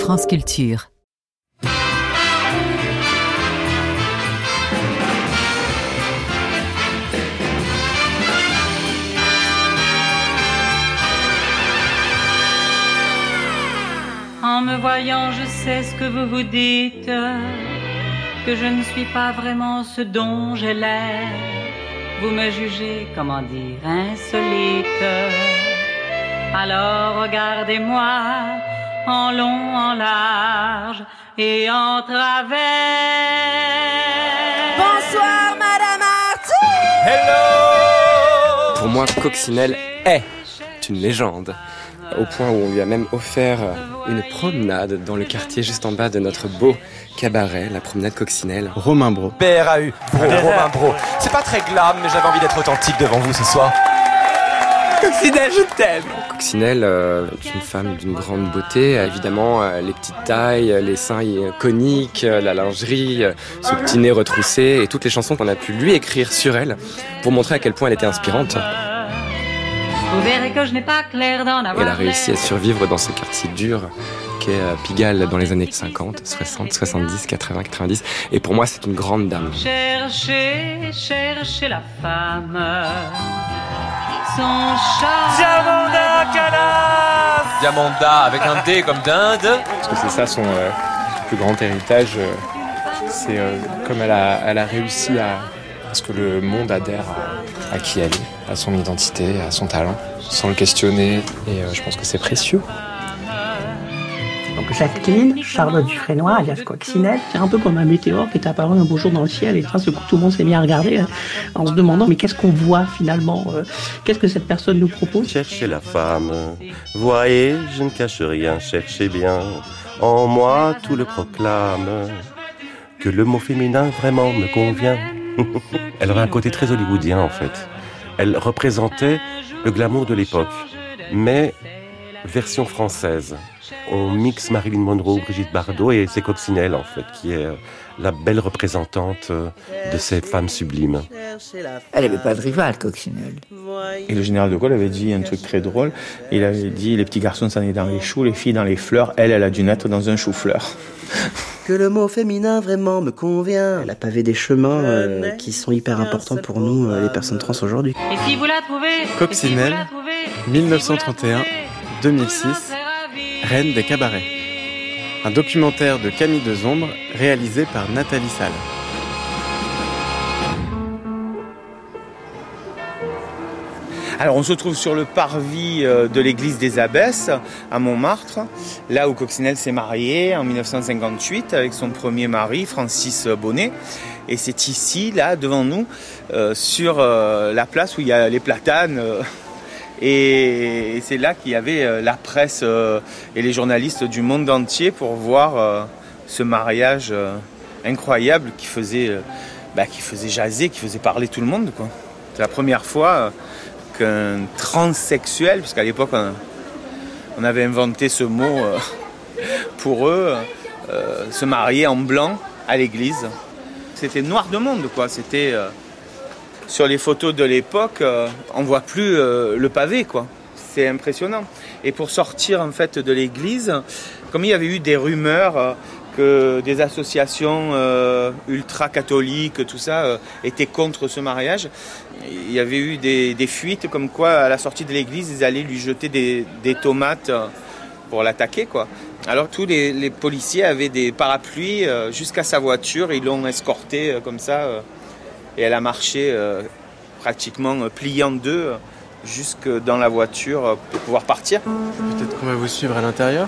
France Culture. En me voyant, je sais ce que vous vous dites, que je ne suis pas vraiment ce dont j'ai l'air. Vous me jugez, comment dire, insolite. Alors regardez-moi en long, en large et en travers. Bonsoir, Madame Arthur. Hello. Pour moi, Coccinelle est une légende. Au point où on lui a même offert une promenade dans le quartier juste en bas de notre beau cabaret, la promenade Coccinelle. Romain Bro. BRAU, Romain Bro. C'est pas très glam, mais j'avais envie d'être authentique devant vous ce soir. Coccinelle, je t'aime. Coccinelle est une femme d'une grande beauté. Évidemment, les petites tailles, les seins coniques, la lingerie, ce petit nez retroussé et toutes les chansons qu'on a pu lui écrire sur elle pour montrer à quel point elle était inspirante. Vous verrez que je n'ai pas clair d'en avoir. Elle a réussi à survivre dans ce quartier dur qu'est Pigalle dans les années 50, 60, 70, 80, 90. Et pour moi, c'est une grande dame. Cherchez la femme. Son charme. Diamanda Calas. Diamanda avec un D comme d'Inde. Parce que c'est ça son plus grand héritage. C'est comme elle a réussi à ce que le monde adhère à qui elle est, à son identité, à son talent, sans le questionner. Et je pense que c'est précieux. Donc Jacqueline, Charlotte Dufresnoy, alias Coccinelle, c'est un peu comme un météore qui est apparu un beau jour dans le ciel et d'un seul coup tout le monde s'est mis à regarder en se demandant mais qu'est-ce qu'on voit finalement, qu'est-ce que cette personne nous propose. Cherchez la femme, voyez, je ne cache rien, cherchez bien, en moi tout le proclame, que le mot féminin vraiment me convient. Elle avait un côté très hollywoodien en fait. Elle représentait le glamour de l'époque, mais version française. On mixe Marilyn Monroe, Brigitte Bardot et c'est Coccinelle en fait, qui est la belle représentante de ces femmes sublimes. Elle n'avait pas de rival, Coccinelle. Et le général de Gaulle avait dit un truc très drôle. Il avait dit, les petits garçons s'en est dans les choux, les filles dans les fleurs. Elle a dû naître dans un chou-fleur. Que le mot féminin vraiment me convient. Elle a pavé des chemins qui sont hyper importants pour nous, les personnes trans aujourd'hui. Et si vous la trouvez, Coccinelle, 1931-2006, Reine des cabarets. Un documentaire de Camille Dezombre réalisé par Nathalie Salle. Alors on se trouve sur le parvis de l'église des Abbesses à Montmartre, là où Coccinelle s'est mariée en 1958 avec son premier mari Francis Bonnet. Et c'est ici, là, devant nous, sur la place où il y a les platanes. Et c'est là qu'il y avait la presse et les journalistes du monde entier pour voir ce mariage incroyable qui faisait jaser, qui faisait parler tout le monde, quoi. C'est la première fois qu'un transsexuel, parce qu'à l'époque on avait inventé ce mot pour eux, se marier en blanc à l'église. C'était noir de monde, quoi. C'était sur les photos de l'époque, on voit plus le pavé, quoi. C'est impressionnant. Et pour sortir en fait de l'église, comme il y avait eu des rumeurs que des associations ultra-catholiques, tout ça, étaient contre ce mariage, il y avait eu des fuites comme quoi à la sortie de l'église, ils allaient lui jeter des tomates pour l'attaquer, quoi. Alors tous les policiers avaient des parapluies jusqu'à sa voiture, ils l'ont escortée comme ça. Et elle a marché pratiquement pliée en deux jusque dans la voiture pour pouvoir partir. Peut-être qu'on va vous suivre à l'intérieur.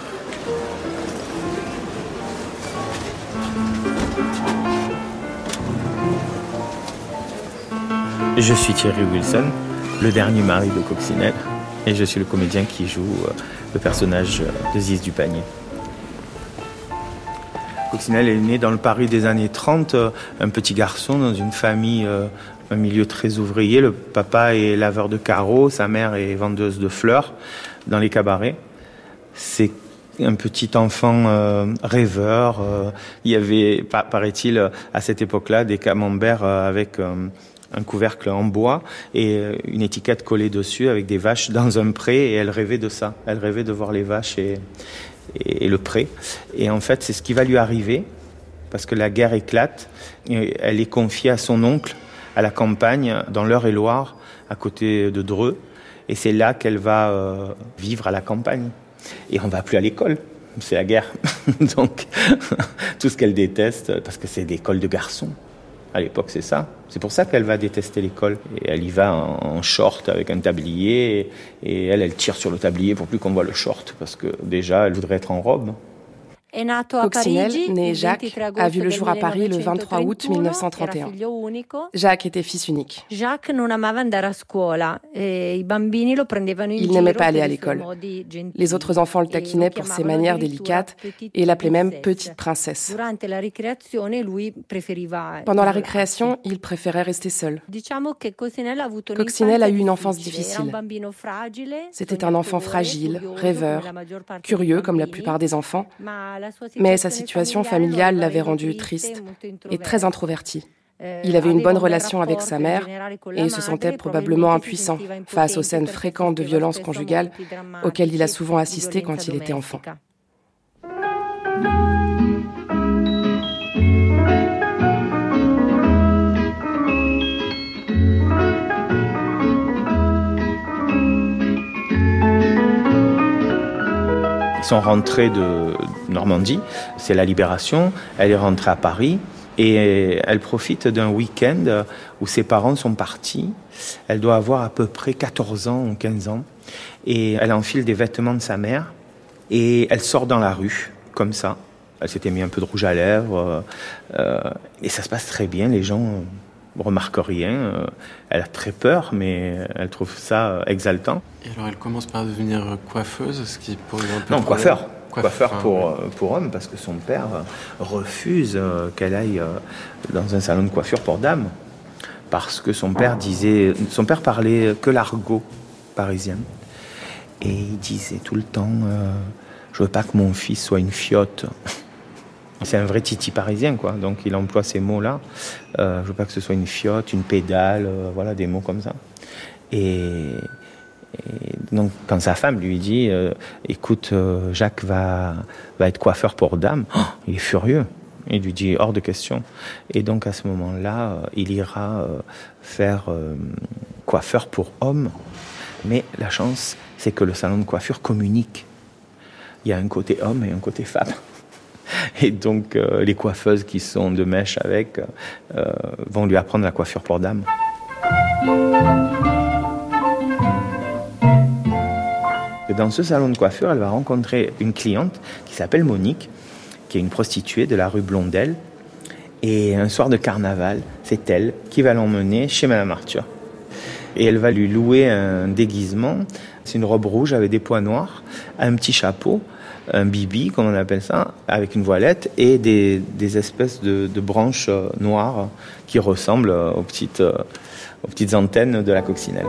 Je suis Thierry Wilson, le dernier mari de Coccinelle, et je suis le comédien qui joue le personnage de Ziz du Panier. Coccinelle est né dans le Paris des années 30, un petit garçon dans une famille, un milieu très ouvrier. Le papa est laveur de carreaux, sa mère est vendeuse de fleurs dans les cabarets. C'est un petit enfant rêveur. Il y avait, paraît-il, à cette époque-là, des camemberts avec un couvercle en bois et une étiquette collée dessus avec des vaches dans un pré, et elle rêvait de ça. Elle rêvait de voir les vaches et le pré. Et en fait, c'est ce qui va lui arriver, parce que la guerre éclate. Et elle est confiée à son oncle, à la campagne, dans l'Eure-et-Loire, à côté de Dreux. Et c'est là qu'elle va vivre à la campagne. Et on ne va plus à l'école. C'est la guerre. Donc, tout ce qu'elle déteste, parce que c'est l'école de garçons. À l'époque, c'est ça. C'est pour ça qu'elle va détester l'école. Et elle y va en short avec un tablier. Et elle tire sur le tablier pour plus qu'on voit le short. Parce que déjà, elle voudrait être en robe. Coccinelle, né Jacques, a vu le jour à Paris le 23 août 1931. Jacques était fils unique. Il n'aimait pas aller à l'école. Les autres enfants le taquinaient pour ses manières délicates et l'appelaient même petite princesse. Pendant la récréation, il préférait rester seul. Coccinelle a eu une enfance difficile. C'était un enfant fragile, rêveur, curieux comme la plupart des enfants. Mais sa situation familiale l'avait rendu triste et très introverti. Il avait une bonne relation avec sa mère et se sentait probablement impuissant face aux scènes fréquentes de violence conjugale auxquelles il a souvent assisté quand il était enfant. Ils sont rentrés de Normandie, c'est la Libération, elle est rentrée à Paris et elle profite d'un week-end où ses parents sont partis. Elle doit avoir à peu près 14 ans ou 15 ans et elle enfile des vêtements de sa mère et elle sort dans la rue, comme ça. Elle s'était mis un peu de rouge à lèvres et ça se passe très bien, les gens remarque rien. Elle a très peur, mais elle trouve ça exaltant. Et alors elle commence par devenir coiffeuse, ce qui pose un peu... Non, coiffeur pour homme, parce que son père refuse qu'elle aille dans un salon de coiffure pour dames. Parce que son père parlait que l'argot parisien. Et il disait tout le temps, je veux pas que mon fils soit une fiotte. C'est un vrai titi parisien, quoi. Donc il emploie ces mots-là. Je veux pas que ce soit une fiotte, une pédale, voilà, des mots comme ça. Et donc quand sa femme lui dit, écoute, Jacques va être coiffeur pour dames, il est furieux. Il lui dit hors de question. Et donc à ce moment-là, il ira faire coiffeur pour hommes. Mais la chance, c'est que le salon de coiffure communique. Il y a un côté homme et un côté femme. Et donc, les coiffeuses qui sont de mèche avec vont lui apprendre la coiffure pour dames. Et dans ce salon de coiffure, elle va rencontrer une cliente qui s'appelle Monique, qui est une prostituée de la rue Blondel. Et un soir de carnaval, c'est elle qui va l'emmener chez Madame Arthur. Et elle va lui louer un déguisement. C'est une robe rouge avec des pois noirs, un petit chapeau, un bibi, comme on appelle ça, avec une voilette et des espèces de branches noires qui ressemblent aux petites antennes de la coccinelle.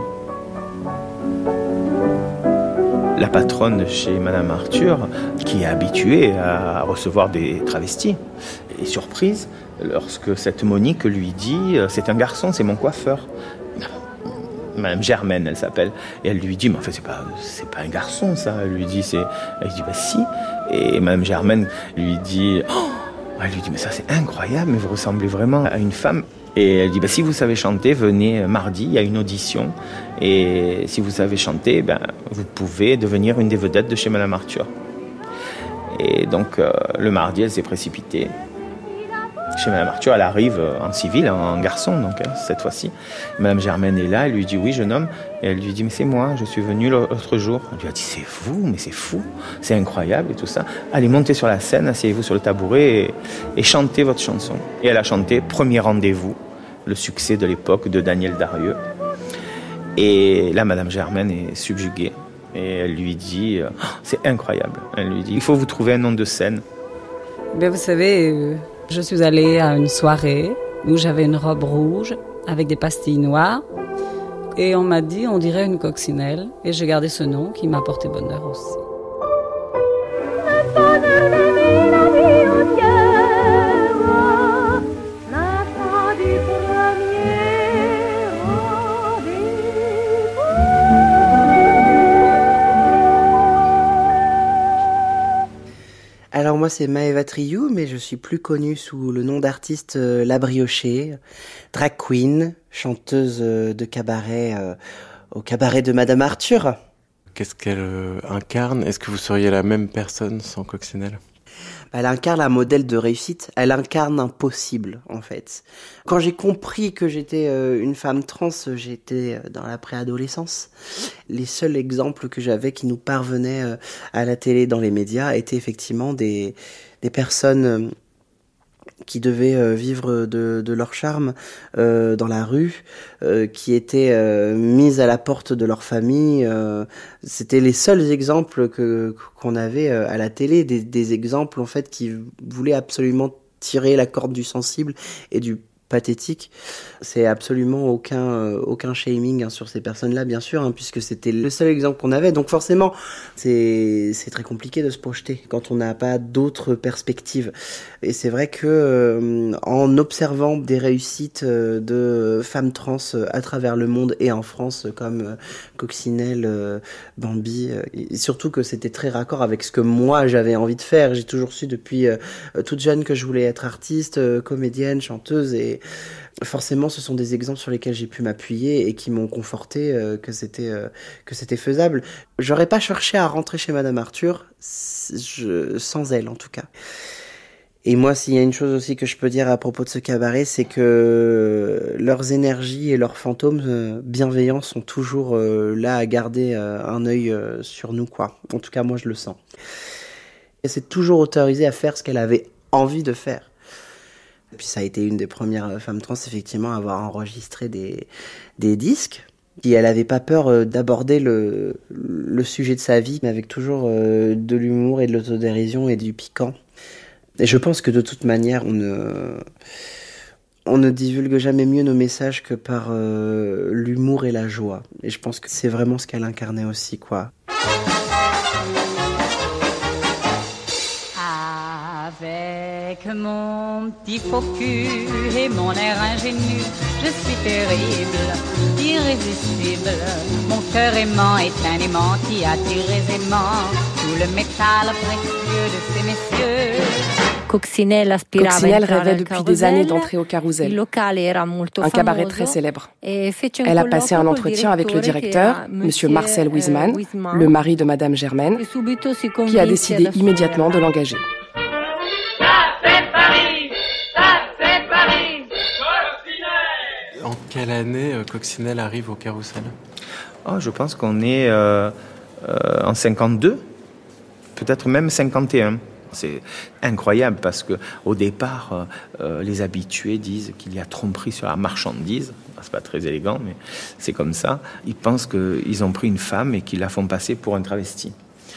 La patronne chez Madame Arthur, qui est habituée à recevoir des travestis, est surprise lorsque cette Monique lui dit « c'est un garçon, c'est mon coiffeur ». Madame Germaine, elle s'appelle, et elle lui dit, mais en fait, c'est pas un garçon, ça. Elle lui dit, elle dit, bah si. Et Madame Germaine lui dit, elle lui dit, mais ça, c'est incroyable, mais vous ressemblez vraiment à une femme. Et elle dit, bah si vous savez chanter, venez mardi, il y a une audition. Et si vous savez chanter, ben, vous pouvez devenir une des vedettes de chez Madame Arthur. Et donc, le mardi, elle s'est précipitée. Chez Madame Arthur, elle arrive en civil, en garçon, donc cette fois-ci. Madame Germaine est là, elle lui dit « Oui, jeune homme ». Et elle lui dit « Mais c'est moi, je suis venue l'autre jour ». Elle lui a dit « C'est vous, mais c'est fou, c'est incroyable et tout ça. Allez, montez sur la scène, asseyez-vous sur le tabouret et chantez votre chanson ». Et elle a chanté « Premier rendez-vous », le succès de l'époque de Daniel Darieux. Et là, Madame Germaine est subjuguée. Et elle lui dit « C'est incroyable ». Elle lui dit « Il faut vous trouver un nom de scène ». Ben, vous savez... Je suis allée à une soirée où j'avais une robe rouge avec des pastilles noires et on m'a dit on dirait une coccinelle et j'ai gardé ce nom qui m'a porté bonheur aussi. Alors moi c'est Maëva Triou, mais je suis plus connue sous le nom d'artiste La Briochée, drag queen, chanteuse de cabaret au cabaret de Madame Arthur. Qu'est-ce qu'elle incarne ? Est-ce que vous seriez la même personne sans Coccinelle ? Elle incarne un modèle de réussite, elle incarne un possible en fait. Quand j'ai compris que j'étais une femme trans, j'étais dans la préadolescence. Les seuls exemples que j'avais qui nous parvenaient à la télé, dans les médias, étaient effectivement des personnes qui vivre de leur charme dans la rue, qui étaient mises à la porte de leur famille. C'était les seuls exemples qu'on avait à la télé, des exemples en fait qui voulaient absolument tirer la corde du sensible et du pathétique. C'est absolument aucun shaming sur ces personnes-là, bien sûr, puisque c'était le seul exemple qu'on avait. Donc forcément, c'est très compliqué de se projeter quand on n'a pas d'autres perspectives. Et c'est vrai que en observant des réussites de femmes trans à travers le monde et en France, comme Coccinelle, Bambi, et surtout que c'était très raccord avec ce que moi j'avais envie de faire. J'ai toujours su depuis toute jeune que je voulais être artiste, comédienne, chanteuse, et forcément ce sont des exemples sur lesquels j'ai pu m'appuyer et qui m'ont conforté que c'était faisable. J'aurais pas cherché à rentrer chez Madame Arthur sans elle en tout cas. Et moi, s'il y a une chose aussi que je peux dire à propos de ce cabaret, c'est que leurs énergies et leurs fantômes bienveillants sont toujours là à garder un œil sur nous, quoi. En tout cas, moi, je le sens. Et c'est toujours autorisé à faire ce qu'elle avait envie de faire. Et puis ça a été une des premières femmes trans, effectivement, à avoir enregistré des disques. Et elle n'avait pas peur d'aborder le sujet de sa vie, mais avec toujours de l'humour et de l'autodérision et du piquant. Et je pense que de toute manière, on ne divulgue jamais mieux nos messages que par l'humour et la joie. Et je pense que c'est vraiment ce qu'elle incarnait aussi, quoi. Avec mon petit faux cul et mon air ingénu, je suis terrible, irrésistible. Mon cœur aimant est un aimant qui attire aisément tout le métal précieux de ces messieurs. Coccinelle rêvait depuis des années d'entrer au Carousel, un cabaret très célèbre. Elle a passé un entretien avec le directeur, M. Marcel Wiesmann, le mari de Madame Germaine, qui a décidé immédiatement de l'engager. En quelle année Coccinelle arrive au Carousel ? Je pense qu'on est en 52, peut-être même 51. C'est incroyable parce que au départ, les habitués disent qu'il y a tromperie sur la marchandise. C'est pas très élégant, mais c'est comme ça. Ils pensent qu'ils ont pris une femme et qu'ils la font passer pour un travesti.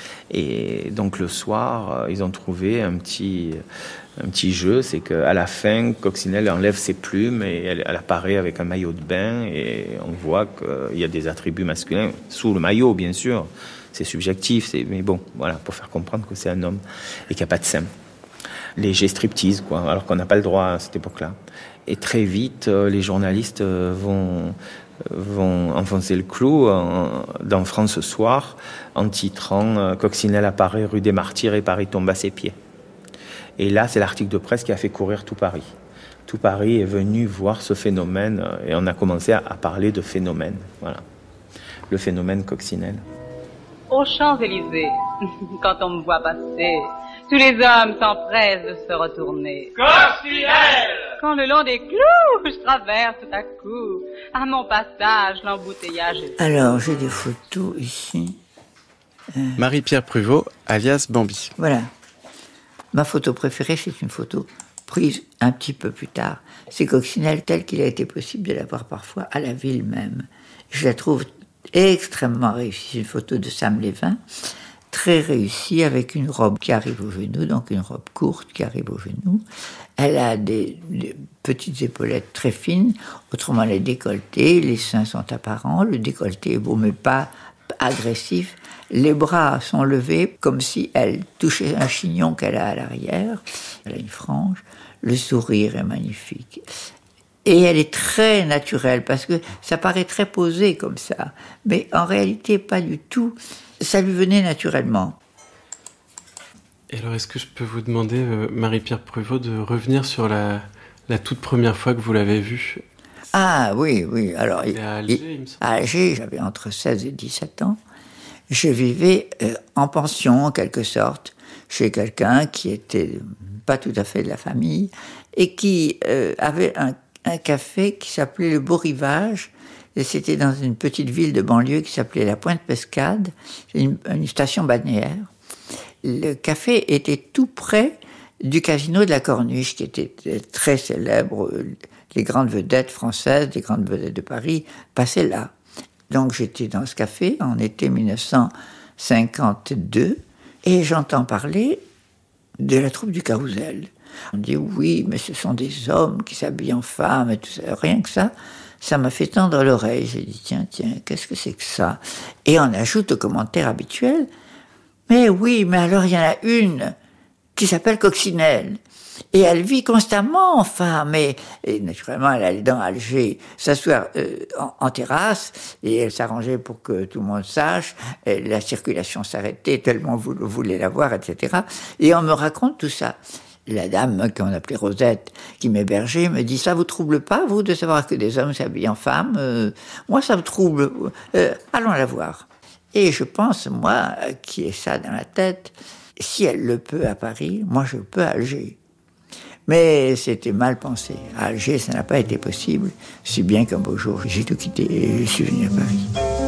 Et donc le soir, ils ont trouvé un petit jeu, c'est qu'à la fin, Coccinelle enlève ses plumes et elle apparaît avec un maillot de bain et on voit qu'il y a des attributs masculins sous le maillot, bien sûr. C'est subjectif, mais bon, voilà, pour faire comprendre que c'est un homme et qu'il n'y a pas de seins. Léger striptease, quoi, alors qu'on n'a pas le droit à cette époque-là. Et très vite, les journalistes vont enfoncer le clou dans France Soir en titrant Coccinelle apparaît rue des Martyrs et Paris tombe à ses pieds. Et là, c'est l'article de presse qui a fait courir tout Paris. Tout Paris est venu voir ce phénomène et on a commencé à parler de phénomène. Voilà, le phénomène Coccinelle. Aux Champs-Élysées, quand on me voit passer, tous les hommes s'empressent de se retourner. Coccinelle! Quand le long des clous, je traverse tout à coup, à mon passage, l'embouteillage est... Alors, j'ai des photos ici. Marie-Pierre Pruvot, alias Bambi. Voilà. Ma photo préférée, c'est une photo prise un petit peu plus tard. C'est Coccinelle tel qu'il a été possible de la voir parfois à la ville même. Je la trouve extrêmement réussie. C'est une photo de Sam Lévin, très réussie, avec une robe qui arrive au genou, donc une robe courte qui arrive au genou. Elle a des petites épaulettes très fines, autrement les décolletées, les seins sont apparents, le décolleté est beau mais pas agressif. Les bras sont levés comme si elle touchait un chignon qu'elle a à l'arrière. Elle a une frange, le sourire est magnifique. Et elle est très naturelle, parce que ça paraît très posé comme ça. Mais en réalité, pas du tout. Ça lui venait naturellement. Et alors, est-ce que je peux vous demander, Marie-Pierre Pruvot, de revenir sur la toute première fois que vous l'avez vue? Ah oui. Alors, à Alger, il me semble. À Alger, j'avais entre 16 et 17 ans. Je vivais en pension, en quelque sorte, chez quelqu'un qui était pas tout à fait de la famille et qui avait un café qui s'appelait le Beau Rivage. Et c'était dans une petite ville de banlieue qui s'appelait la Pointe-Pescade, une station balnéaire. Le café était tout près du casino de la Corniche, qui était très célèbre. Les grandes vedettes françaises, les grandes vedettes de Paris passaient là. Donc j'étais dans ce café en été 1952 et j'entends parler de la troupe du Carrousel. On dit oui, mais ce sont des hommes qui s'habillent en femmes et tout ça. Rien que ça m'a fait tendre l'oreille. J'ai dit tiens, qu'est-ce que c'est que ça? Et on ajoute au commentaire habituel, mais oui, mais alors il y en a une qui s'appelle Coccinelle. Et elle vit constamment en femme. Et naturellement, elle allait dans Alger s'asseoir en terrasse et elle s'arrangeait pour que tout le monde sache. Et la circulation s'arrêtait tellement vous voulez la voir, etc. Et on me raconte tout ça. La dame qu'on appelait Rosette, qui m'hébergeait, me dit « Ça vous trouble pas, vous, de savoir que des hommes s'habillent en femmes Moi, ça me trouble. Allons la voir. » Et je pense, moi, qui ai ça dans la tête, si elle le peut à Paris, moi, je le peux à Alger. Mais c'était mal pensé. À Alger, ça n'a pas été possible, si bien qu'un beau jour, j'ai tout quitté et je suis venu à Paris.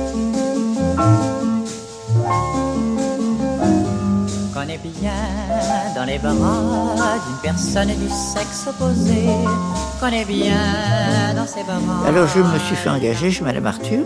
Connais bien dans les bras d'une personne du sexe opposé. Connais bien dans ses bras. Alors je me suis fait engager chez Madame Arthur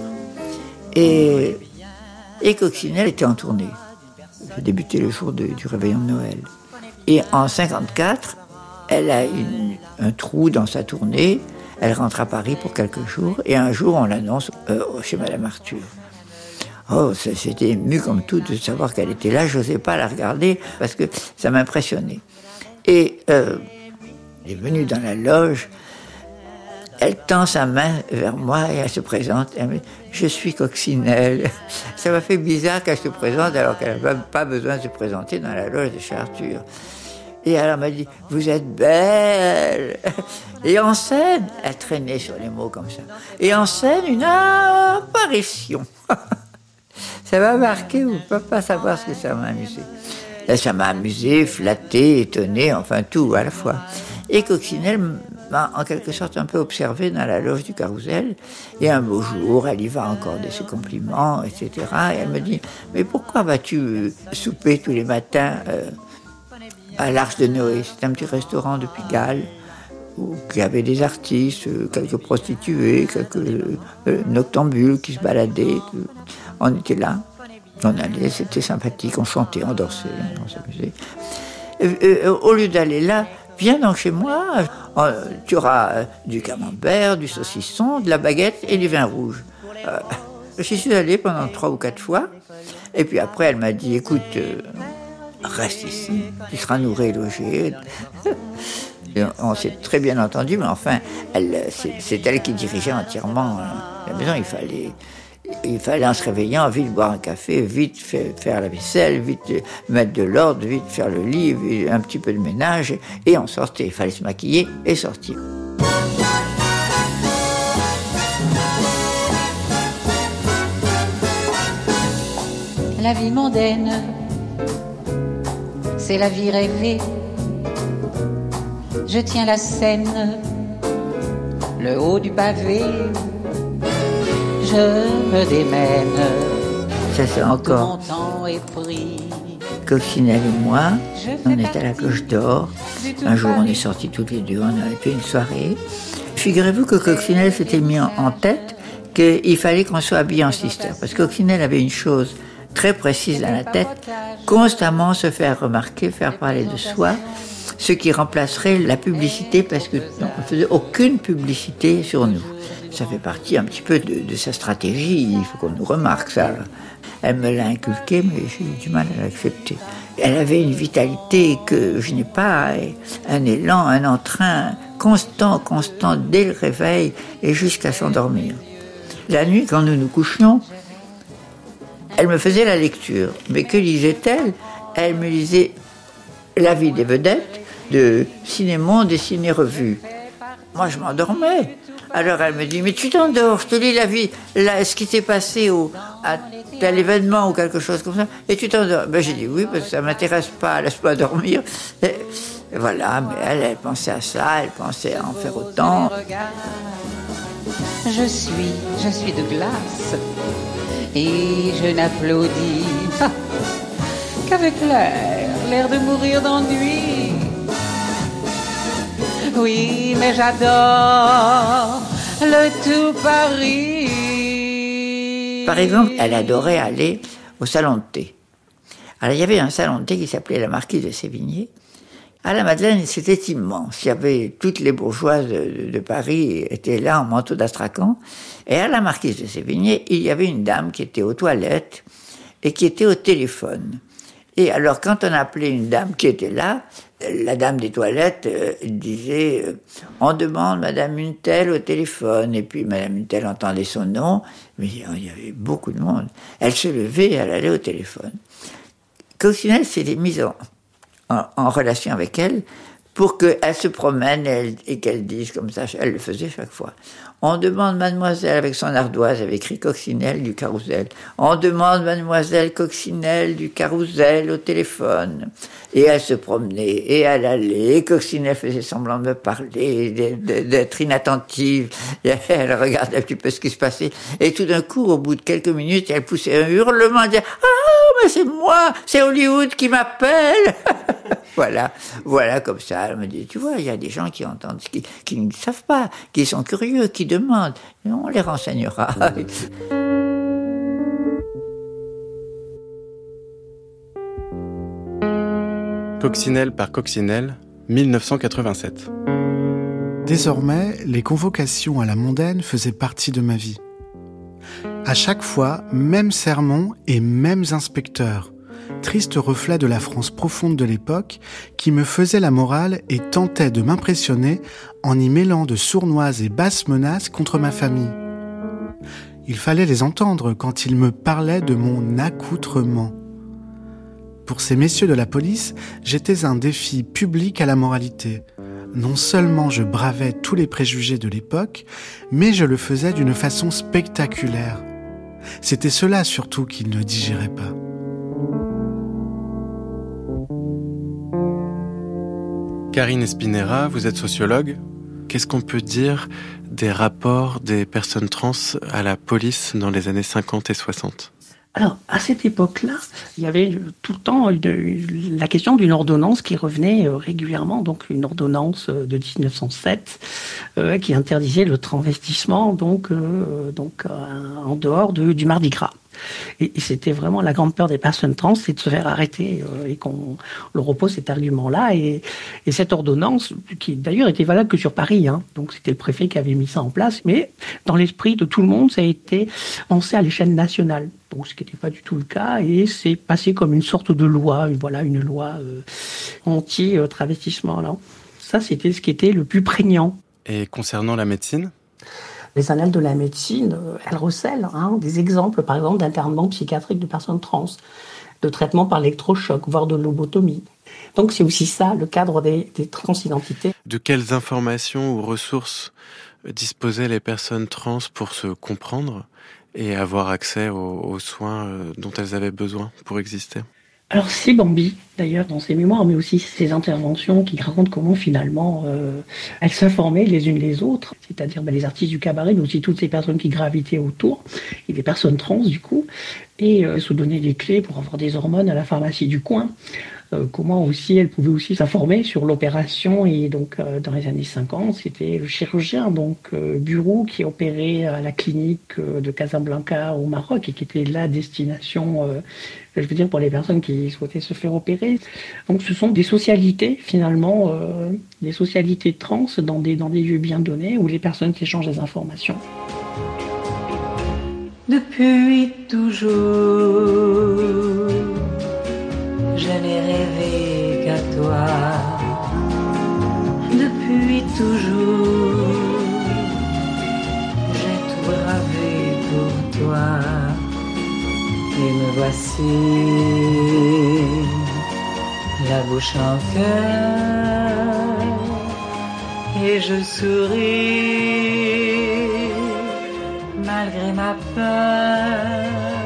et Coccinelle était en tournée. J'ai débuté le jour du réveillon de Noël. Et en 54, elle a un trou dans sa tournée. Elle rentre à Paris pour quelques jours et un jour on l'annonce chez Madame Arthur. Oh, c'était ému comme tout de savoir qu'elle était là. Je n'osais pas la regarder parce que ça m'impressionnait. Et elle est venue dans la loge. Elle tend sa main vers moi et elle se présente. Elle me dit « Je suis Coccinelle ». Ça m'a fait bizarre qu'elle se présente alors qu'elle n'a pas besoin de se présenter dans la loge de chez Arthur. Et elle m'a dit « Vous êtes belle !» Et en scène, elle traînait sur les mots comme ça. Et en scène, une apparition. Ça m'a marqué, vous ne pouvez pas savoir ce que ça m'a amusé. Ça m'a amusé, flatté, étonné, enfin tout à la fois. Et Coccinelle m'a en quelque sorte un peu observé dans la loge du Carrousel. Et un beau jour, elle y va accorder ses compliments, etc. Et elle me dit « Mais pourquoi vas-tu souper tous les matins à l'Arche de Noé ?» C'est un petit restaurant de Pigalle où il y avait des artistes, quelques prostituées, quelques noctambules qui se baladaient. On était là, on allait, c'était sympathique, on chantait, on dansait, on s'amusait. Au lieu d'aller là, viens donc chez moi, tu auras du camembert, du saucisson, de la baguette et du vin rouge. J'y suis allée pendant 3 ou 4 fois, et puis après elle m'a dit, écoute, reste ici, tu seras nourri et logé. On s'est très bien entendu, mais enfin, c'est elle qui dirigeait entièrement la maison. Il fallait en se réveillant, vite boire un café, vite faire la vaisselle, vite mettre de l'ordre, vite faire le lit, un petit peu de ménage, et on sortait. Il fallait se maquiller et sortir. La vie mondaine, c'est la vie rêvée. Je tiens la Seine, le haut du pavé. Je me démène. Ça c'est encore Coccinelle et moi. On était à la Cloche d'Or. Un jour on est sortis toutes les deux, on a fait une soirée. Figurez-vous que Coccinelle s'était mis en tête qu'il fallait qu'on soit habillé en sister. Parce que Coccinelle avait une chose très précise dans la tête, constamment se faire remarquer, faire parler de soi, ce qui remplacerait la publicité parce que on ne faisait aucune publicité sur nous. Ça fait partie un petit peu de sa stratégie, il faut qu'on nous remarque ça. Elle me l'a inculqué, mais j'ai eu du mal à l'accepter. Elle avait une vitalité que je n'ai pas, un élan, un entrain constant dès le réveil et jusqu'à s'endormir. La nuit, quand nous nous couchions, elle me faisait la lecture. Mais que lisait-elle ? Elle me lisait La vie des vedettes de Ciné-Monde et Ciné-Revue. Moi, je m'endormais. Alors elle me dit, mais tu t'endors, je te lis la vie, là, ce qui s'est passé à tel événement ou quelque chose comme ça, et tu t'endors. Ben, j'ai dit oui, parce que ça ne m'intéresse pas, laisse-moi dormir. Et voilà, mais elle pensait à ça, elle pensait à en faire autant. Je suis de glace, et je n'applaudis qu'avec l'air de mourir d'ennui. Oui, mais j'adore le tout Paris. Par exemple, elle adorait aller au salon de thé. Alors, il y avait un salon de thé qui s'appelait la Marquise de Sévigné. À la Madeleine, c'était immense. Il y avait toutes les bourgeoises de Paris étaient là en manteau d'Astrakhan. Et à la Marquise de Sévigné, il y avait une dame qui était aux toilettes et qui était au téléphone. Et alors, quand on appelait une dame qui était là, la dame des toilettes disait on demande Madame une telle au téléphone. Et puis Madame une telle entendait son nom, mais il y avait beaucoup de monde. Elle se levait et elle allait au téléphone. Coccinelle s'était mise en relation avec elle pour qu'elle se promène et qu'elle dise comme ça. Elle le faisait chaque fois. On demande Mademoiselle avec son ardoise, avait écrit Coccinelle du Carrousel. On demande Mademoiselle Coccinelle du Carrousel au téléphone. Et elle se promenait, et elle allait, et Coccinelle faisait semblant de me parler, d'être inattentive. Et elle regardait un petit peu ce qui se passait. Et tout d'un coup, au bout de quelques minutes, elle poussait un hurlement, elle disait « Ah, mais c'est moi, c'est Hollywood qui m'appelle !» Voilà comme ça. Elle me dit, tu vois, il y a des gens qui entendent, qui ne savent pas, qui sont curieux, qui demandent. Et on les renseignera. Coccinelle par Coccinelle, 1987. Désormais, les convocations à la mondaine faisaient partie de ma vie. À chaque fois, mêmes sermons et mêmes inspecteurs. Triste reflet de la France profonde de l'époque qui me faisait la morale et tentait de m'impressionner en y mêlant de sournoises et basses menaces contre ma famille. Il fallait les entendre quand ils me parlaient de mon accoutrement. Pour ces messieurs de la police, j'étais un défi public à la moralité. Non seulement je bravais tous les préjugés de l'époque, mais je le faisais d'une façon spectaculaire. C'était cela surtout qu'ils ne digéraient pas. Karine Espinera, vous êtes sociologue. Qu'est-ce qu'on peut dire des rapports des personnes trans à la police dans les années 50 et 60 ? Alors, à cette époque-là, il y avait tout le temps la question d'une ordonnance qui revenait régulièrement, donc une ordonnance de 1907 qui interdisait le transvestissement donc en dehors du Mardi Gras. Et c'était vraiment la grande peur des personnes trans, c'est de se faire arrêter et qu'on leur oppose cet argument-là. Et cette ordonnance, qui d'ailleurs était valable que sur Paris, donc c'était le préfet qui avait mis ça en place, mais dans l'esprit de tout le monde, ça a été pensé à l'échelle nationale. Donc, ce qui n'était pas du tout le cas, et c'est passé comme une sorte de loi, une loi anti-travestissement. Là. Ça, c'était ce qui était le plus prégnant. Et concernant la médecine ? Les annales de la médecine, elles recèlent des exemples, par exemple, d'internement psychiatrique de personnes trans, de traitement par électrochoc, voire de lobotomie. Donc c'est aussi ça, le cadre des transidentités. De quelles informations ou ressources disposaient les personnes trans pour se comprendre et avoir accès aux soins dont elles avaient besoin pour exister ? Alors c'est Bambi, d'ailleurs, dans ses mémoires, mais aussi ses interventions qui racontent comment finalement elles s'informaient les unes les autres, c'est-à-dire les artistes du cabaret, mais aussi toutes ces personnes qui gravitaient autour, et les personnes trans du coup, et se donnaient des clés pour avoir des hormones à la pharmacie du coin. Comment aussi elles pouvaient aussi s'informer sur l'opération, et donc dans les années 50, c'était le chirurgien Bureau qui opérait à la clinique de Casablanca au Maroc et qui était la destination pour les personnes qui souhaitaient se faire opérer. Donc ce sont des socialités finalement, des socialités trans dans des lieux bien donnés où les personnes s'échangent des informations. Depuis toujours, je n'ai rêvé qu'à toi. Depuis toujours, j'ai tout bravé pour toi. Et me voici, la bouche en cœur, et je souris malgré ma peur.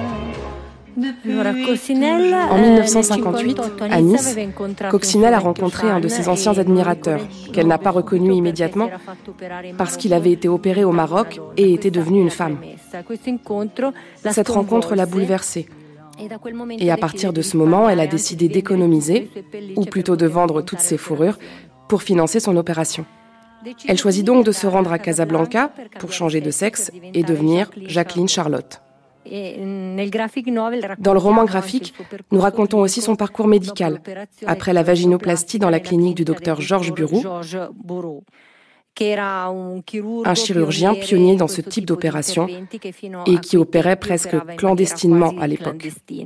En 1958, à Nice, Coccinelle a rencontré un de ses anciens admirateurs, qu'elle n'a pas reconnu immédiatement parce qu'il avait été opéré au Maroc et était devenu une femme. Cette rencontre l'a bouleversée. Et à partir de ce moment, elle a décidé d'économiser, ou plutôt de vendre toutes ses fourrures, pour financer son opération. Elle choisit donc de se rendre à Casablanca pour changer de sexe et devenir Jacqueline Charlotte. Dans le roman graphique, nous racontons aussi son parcours médical, après la vaginoplastie dans la clinique du docteur Georges Bureau, un chirurgien pionnier dans ce type d'opération et qui opérait presque clandestinement à l'époque.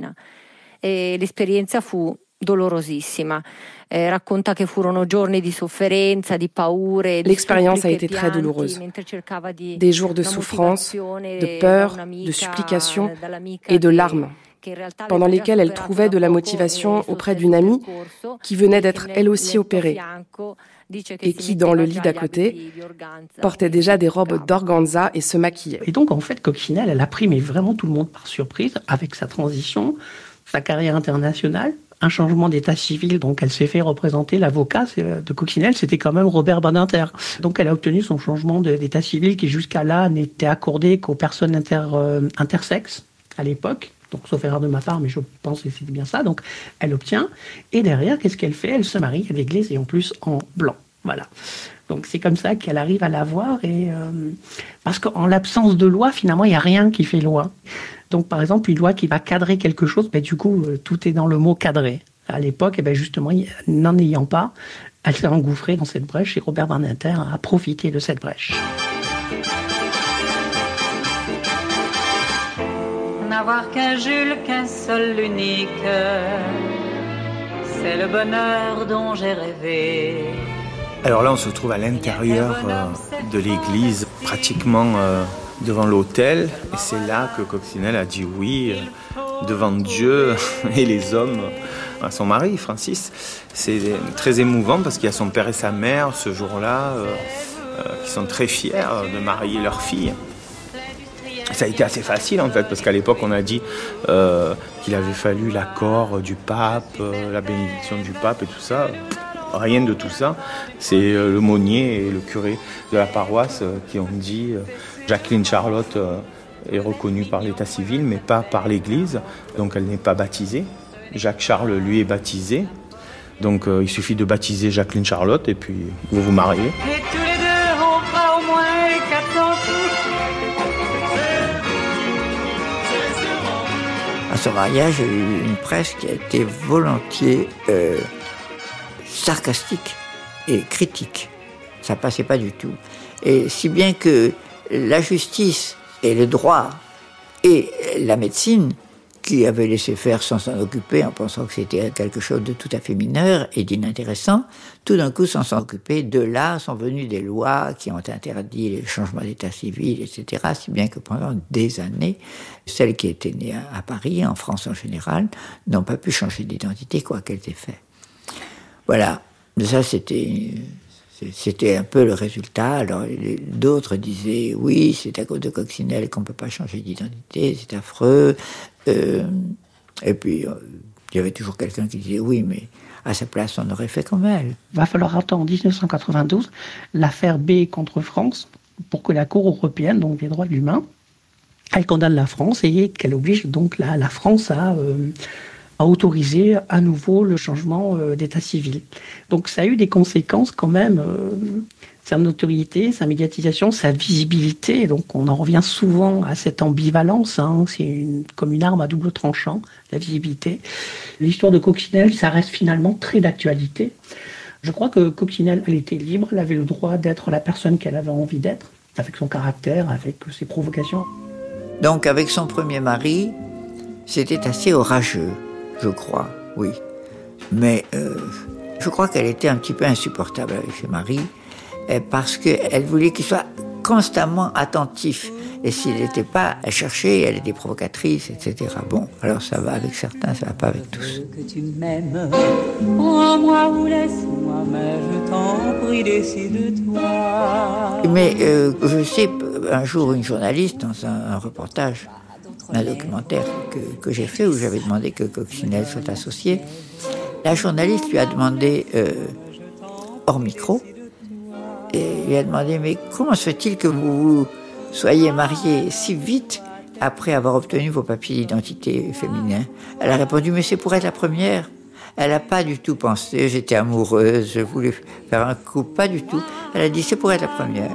L'expérience a été très douloureuse. Des jours de souffrance, de peur, de supplication et de larmes, pendant lesquels elle trouvait de la motivation auprès d'une amie qui venait d'être elle aussi opérée et qui, dans le lit d'à côté, portait déjà des robes d'organza et se maquillait. Et donc, en fait, Coccinelle, elle a pris mais vraiment tout le monde par surprise avec sa transition, sa carrière internationale, un changement d'état civil. Donc, elle s'est fait représenter. L'avocat de Coccinelle, c'était quand même Robert Badinter. Donc, elle a obtenu son changement d'état civil qui, jusqu'à là, n'était accordé qu'aux personnes intersexes à l'époque. Donc, sauf erreur de ma part, mais je pense que c'était bien ça. Donc, elle obtient. Et derrière, qu'est-ce qu'elle fait ? Elle se marie à l'église et en plus en blanc. Voilà. Donc, c'est comme ça qu'elle arrive à l'avoir. Parce qu'en l'absence de loi, finalement, il n'y a rien qui fait loi. Donc, par exemple, une loi qui va cadrer quelque chose, du coup, tout est dans le mot cadrer. À l'époque, justement, n'en ayant pas, elle s'est engouffrée dans cette brèche et Robert Badinter a profité de cette brèche. N'avoir qu'un Jules, qu'un seul unique, c'est le bonheur dont j'ai rêvé. Alors là, on se trouve à l'intérieur de l'église, pratiquement devant l'autel. Et c'est là que Coccinelle a dit oui, devant Dieu et les hommes, à son mari, Francis. C'est très émouvant parce qu'il y a son père et sa mère, ce jour-là, qui sont très fiers de marier leur fille. Ça a été assez facile, en fait, parce qu'à l'époque, on a dit qu'il avait fallu l'accord du pape, la bénédiction du pape et tout ça. Rien de tout ça. C'est l'aumônier et le curé de la paroisse qui ont dit Jacqueline Charlotte est reconnue par l'état civil, mais pas par l'église. Donc elle n'est pas baptisée. Jacques Charles, lui, est baptisé. Donc il suffit de baptiser Jacqueline Charlotte et puis vous vous mariez. Et tous les deux, on fera au moins 400 sous. À son mariage, il y a eu une presse qui a été volontiers sarcastique et critique. Ça passait pas du tout. Et si bien que la justice et le droit et la médecine, qui avaient laissé faire sans s'en occuper en pensant que c'était quelque chose de tout à fait mineur et d'inintéressant, tout d'un coup sans s'en occuper, de là sont venues des lois qui ont interdit les changements d'état civil, etc. Si bien que pendant des années, celles qui étaient nées à Paris, en France en général, n'ont pas pu changer d'identité quoi qu'elles aient fait. Voilà, ça c'était un peu le résultat. Alors d'autres disaient oui, c'est à cause de Coccinelle qu'on ne peut pas changer d'identité, c'est affreux. Et puis il y avait toujours quelqu'un qui disait oui, mais à sa place on aurait fait comme elle. Il va falloir attendre en 1992 l'affaire B contre France pour que la Cour européenne, donc des droits de l'humain, elle condamne la France et qu'elle oblige donc la France à autoriser à nouveau le changement d'état civil. Donc ça a eu des conséquences quand même, sa notoriété, sa médiatisation, sa visibilité. Donc on en revient souvent à cette ambivalence, c'est comme une arme à double tranchant, la visibilité. L'histoire de Coccinelle, ça reste finalement très d'actualité. Je crois que Coccinelle, elle était libre, elle avait le droit d'être la personne qu'elle avait envie d'être, avec son caractère, avec ses provocations. Donc avec son premier mari, c'était assez orageux. Je crois, oui. Mais je crois qu'elle était un petit peu insupportable avec ses maris parce qu'elle voulait qu'il soit constamment attentif. Et s'il n'était pas, elle cherchait, elle était provocatrice, etc. Bon, alors ça va avec certains, ça va pas avec tous. Que tu m'aimes, prends-moi ou laisse-moi, mais je t'en prie, décide-toi. Mais je sais, un jour, une journaliste, dans un reportage, un documentaire que j'ai fait, où j'avais demandé que Coccinelle soit associé, la journaliste lui a demandé, hors micro, et lui a demandé, mais comment se fait-il que vous soyez mariés si vite après avoir obtenu vos papiers d'identité féminin? Elle a répondu, mais c'est pour être la première. Elle n'a pas du tout pensé, j'étais amoureuse, je voulais faire un couple, pas du tout. Elle a dit, c'est pour être la première.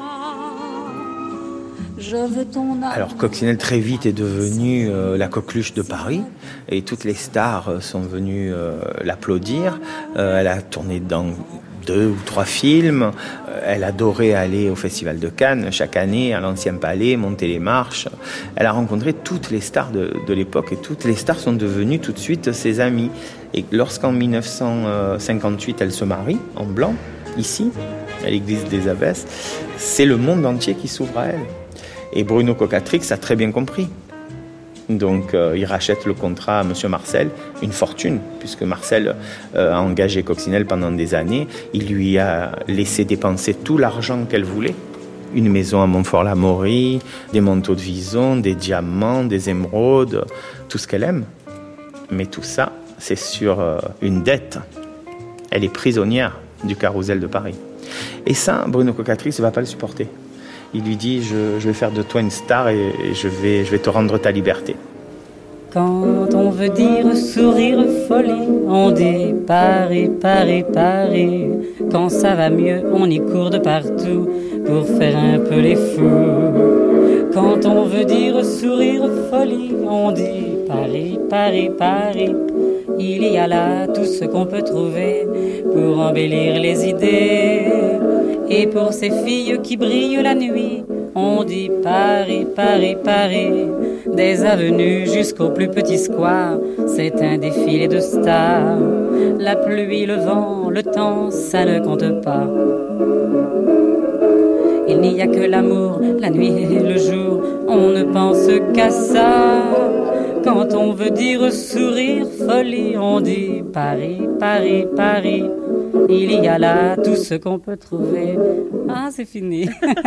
Alors Coccinelle très vite est devenue la coqueluche de Paris et toutes les stars sont venues l'applaudir. Elle a tourné dans 2 ou 3 films. Elle adorait aller au Festival de Cannes chaque année, à l'Ancien Palais, monter les marches. Elle a rencontré toutes les stars de l'époque et toutes les stars sont devenues tout de suite ses amies. Et lorsqu'en 1958 elle se marie en blanc, ici, à l'église des Abbesses, c'est le monde entier qui s'ouvre à elle. Et Bruno Coquatrix a très bien compris. Donc il rachète le contrat à M. Marcel, une fortune, puisque Marcel a engagé Coccinelle pendant des années. Il lui a laissé dépenser tout l'argent qu'elle voulait. Une maison à Montfort-l'Amaury, des manteaux de Vison, des diamants, des émeraudes, tout ce qu'elle aime. Mais tout ça, c'est sur une dette. Elle est prisonnière du carrousel de Paris. Et ça, Bruno Coquatrix ne va pas le supporter. Il lui dit, je vais faire de toi une star et je vais te rendre ta liberté. Quand on veut dire sourire folie, on dit Paris, Paris, Paris. Quand ça va mieux, on y court de partout pour faire un peu les fous. Quand on veut dire sourire folie, on dit Paris, Paris, Paris. Il y a là tout ce qu'on peut trouver pour embellir les idées. Et pour ces filles qui brillent la nuit, on dit Paris, Paris, Paris. Des avenues jusqu'au plus petit square, c'est un défilé de stars. La pluie, le vent, le temps, ça ne compte pas. Il n'y a que l'amour, la nuit et le jour, on ne pense qu'à ça. Quand on veut dire sourire, folie, on dit Paris, Paris, Paris. Il y a là tout ce qu'on peut trouver. Ah, c'est fini.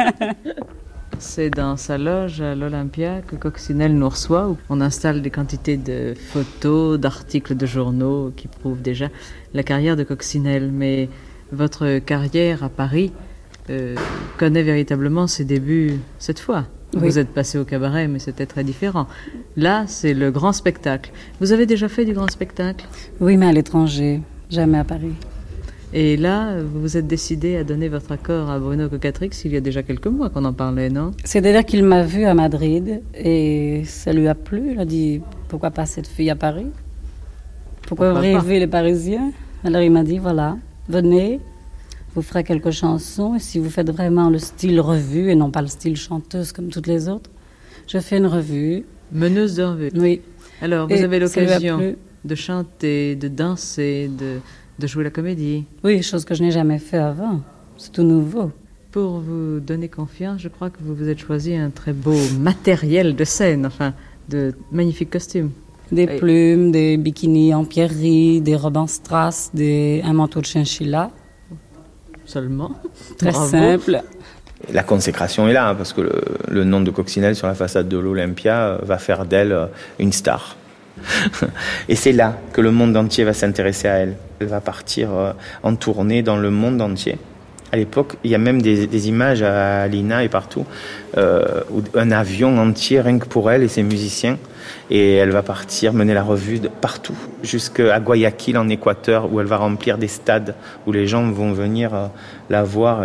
C'est dans sa loge à l'Olympia que Coccinelle nous reçoit, où on installe des quantités de photos, d'articles de journaux qui prouvent déjà la carrière de Coccinelle. Mais votre carrière à Paris connaît véritablement ses débuts cette fois. Oui. Vous êtes passé au cabaret, mais c'était très différent. Là, c'est le grand spectacle. Vous avez déjà fait du grand spectacle ? Oui, mais à l'étranger, jamais à Paris. Et là, vous vous êtes décidé à donner votre accord à Bruno Coquatrix il y a déjà quelques mois qu'on en parlait, non ? C'est-à-dire qu'il m'a vu à Madrid et ça lui a plu. Il a dit, pourquoi pas cette fille à Paris ? Pourquoi rêver les Parisiens ? Alors il m'a dit, voilà, venez, vous ferez quelques chansons et si vous faites vraiment le style revue et non pas le style chanteuse comme toutes les autres, je fais une revue. Meneuse de revue ? Oui. Alors, vous avez l'occasion de chanter, de danser, de jouer la comédie. Oui, chose que je n'ai jamais fait avant. C'est tout nouveau. Pour vous donner confiance, je crois que vous vous êtes choisi un très beau matériel de scène, enfin, de magnifiques costumes. Des plumes, des bikinis en pierrerie, des robes en strass, un manteau de chinchilla. Seulement. Très simple. La consécration est là, parce que le nom de Coccinelle sur la façade de l'Olympia va faire d'elle une star. Et c'est là que le monde entier va s'intéresser à elle. Elle va partir en tournée dans le monde entier. À l'époque, il y a même des images à l'INA et partout, où un avion entier rien que pour elle et ses musiciens. Et elle va partir mener la revue partout, jusqu'à Guayaquil en Équateur, où elle va remplir des stades, où les gens vont venir la voir.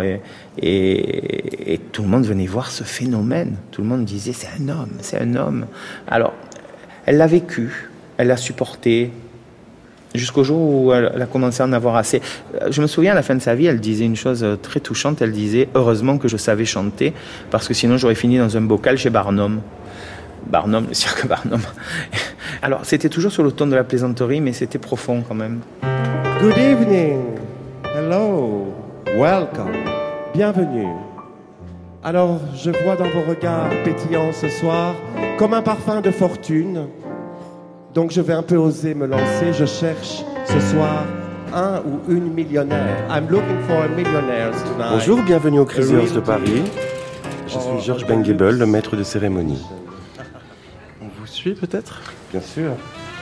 Et tout le monde venait voir ce phénomène. Tout le monde disait, c'est un homme, c'est un homme. Alors, elle l'a vécu, elle l'a supporté, jusqu'au jour où elle a commencé à en avoir assez. Je me souviens, à la fin de sa vie, elle disait une chose très touchante. Elle disait « Heureusement que je savais chanter, parce que sinon j'aurais fini dans un bocal chez Barnum. » Barnum, le cirque Barnum. Alors, c'était toujours sur le ton de la plaisanterie, mais c'était profond quand même. Good evening. Hello. Welcome. Bienvenue. Alors je vois dans vos regards pétillants ce soir comme un parfum de fortune. Donc je vais un peu oser me lancer. Je cherche ce soir un ou une millionnaire. I'm looking for a millionaire tonight. Bonjour, bienvenue au Crazy de Paris. Je suis Georges Bengebel, le maître de cérémonie. On vous suit peut-être ? Bien sûr.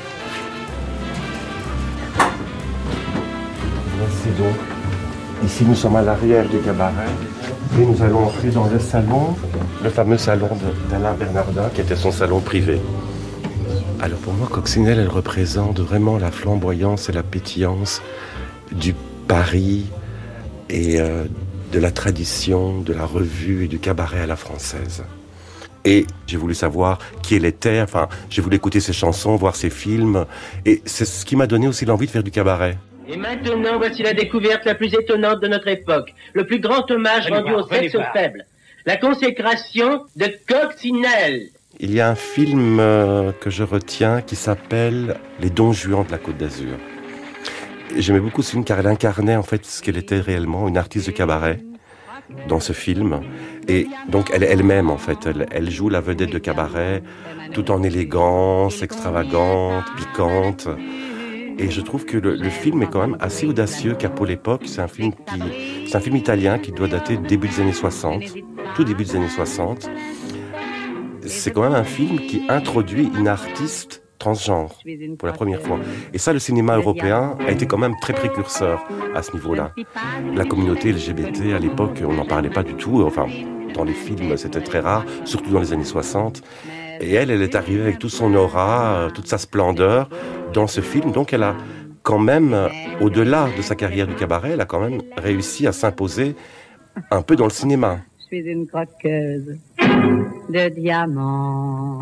Merci donc. Ici, nous sommes à l'arrière du cabaret et nous allons entrer dans le salon, le fameux salon d'Alain Bernardin, qui était son salon privé. Alors pour moi, Coccinelle, elle représente vraiment la flamboyance et la pétillance du Paris et de la tradition, de la revue et du cabaret à la française. Et j'ai voulu savoir qui elle était, enfin, j'ai voulu écouter ses chansons, voir ses films, et c'est ce qui m'a donné aussi l'envie de faire du cabaret. Et maintenant, voici la découverte la plus étonnante de notre époque, le plus grand hommage rendu au sexe faible, la consécration de Coccinelle. Il y a un film que je retiens qui s'appelle Les Don Juan de la Côte d'Azur. Et j'aimais beaucoup ce film car elle incarnait en fait ce qu'elle était réellement, une artiste de cabaret dans ce film. Et donc elle-même en fait, elle joue la vedette de cabaret tout en élégance, extravagante, piquante. Et je trouve que le film est quand même assez audacieux car pour l'époque, c'est un film italien qui doit dater du début des années 60, tout début des années 60. C'est quand même un film qui introduit une artiste transgenre pour la première fois. Et ça, le cinéma européen a été quand même très précurseur à ce niveau-là. La communauté LGBT, à l'époque, on n'en parlait pas du tout. Enfin, dans les films, c'était très rare, surtout dans les années 60. Et elle est arrivée avec tout son aura, toute sa splendeur dans ce film. Donc elle a quand même, au-delà de sa carrière du cabaret, elle a quand même réussi à s'imposer un peu dans le cinéma. Je suis une croqueuse de diamants.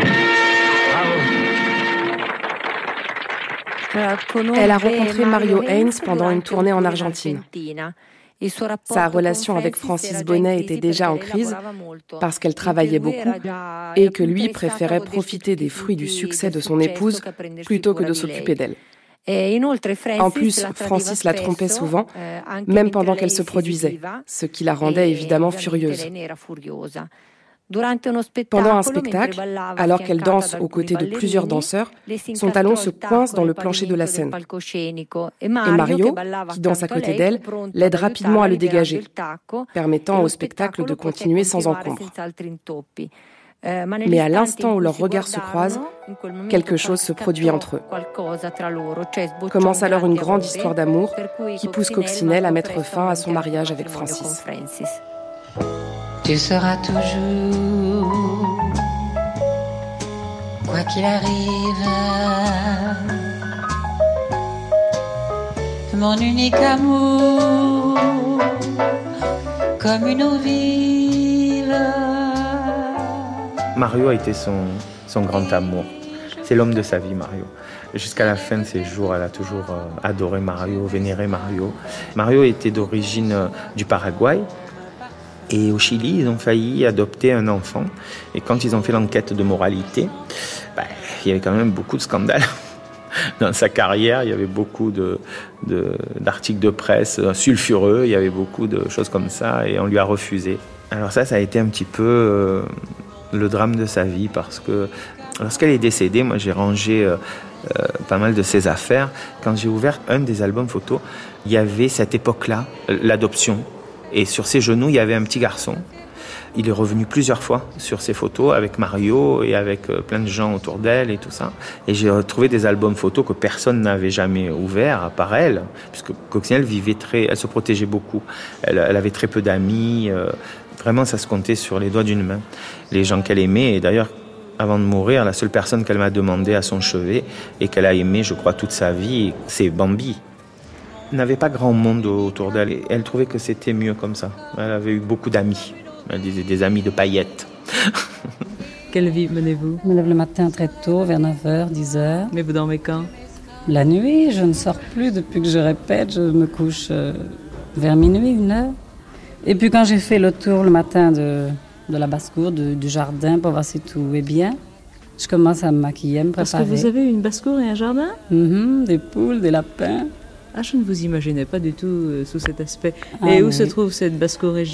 Elle a rencontré Mario Haynes pendant une tournée en Argentine. Sa relation avec Francis Bonnet était déjà en crise parce qu'elle travaillait beaucoup et que lui préférait profiter des fruits du succès de son épouse plutôt que de s'occuper d'elle. En plus, Francis la trompait souvent, même pendant qu'elle se produisait, ce qui la rendait évidemment furieuse. Pendant un spectacle, alors qu'elle danse aux côtés de plusieurs danseurs, son talon se coince dans le plancher de la scène. Et Mario, qui danse à côté d'elle, l'aide rapidement à le dégager, permettant au spectacle de continuer sans encombre. Mais à l'instant où leurs regards se croisent, quelque chose se produit entre eux. Commence alors une grande histoire d'amour qui pousse Coccinelle à mettre fin à son mariage avec Francis. Tu seras toujours, quoi qu'il arrive, mon unique amour, comme une eau vive. Mario a été son grand amour. C'est l'homme de sa vie, Mario. Jusqu'à la fin de ses jours, elle a toujours adoré Mario, vénéré Mario. Mario était d'origine du Paraguay. Et au Chili, ils ont failli adopter un enfant. Et quand ils ont fait l'enquête de moralité, il y avait quand même beaucoup de scandales. Dans sa carrière, il y avait beaucoup d'articles de presse sulfureux, il y avait beaucoup de choses comme ça, et on lui a refusé. Alors ça a été un petit peu le drame de sa vie, parce que lorsqu'elle est décédée, moi j'ai rangé pas mal de ses affaires. Quand j'ai ouvert un des albums photos, il y avait cette époque-là, l'adoption. Et sur ses genoux, il y avait un petit garçon. Il est revenu plusieurs fois sur ses photos avec Mario et avec plein de gens autour d'elle et tout ça. Et j'ai retrouvé des albums photos que personne n'avait jamais ouverts, à part elle, puisque Coccinelle elle se protégeait beaucoup. Elle avait très peu d'amis. Vraiment, ça se comptait sur les doigts d'une main. Les gens qu'elle aimait, et d'ailleurs, avant de mourir, la seule personne qu'elle m'a demandé à son chevet et qu'elle a aimé, je crois, toute sa vie, c'est Bambi. Elle n'avait pas grand monde autour d'elle et elle trouvait que c'était mieux comme ça. Elle avait eu beaucoup d'amis. Elle disait des amis de paillettes. Quelle vie menez-vous ? Je me lève le matin très tôt, vers 9h, 10h. Mais vous dormez quand ? La nuit, je ne sors plus depuis que je répète. Je me couche vers minuit, 1h. Et puis quand j'ai fait le tour le matin de la basse-cour, du jardin, pour voir si tout est bien, je commence à me maquiller, à me préparer. Parce que vous avez une basse-cour et un jardin ? Des poules, des lapins. Ah, je ne vous imaginais pas du tout sous cet aspect. Et où se trouve cette basse-cour-et-jardin ?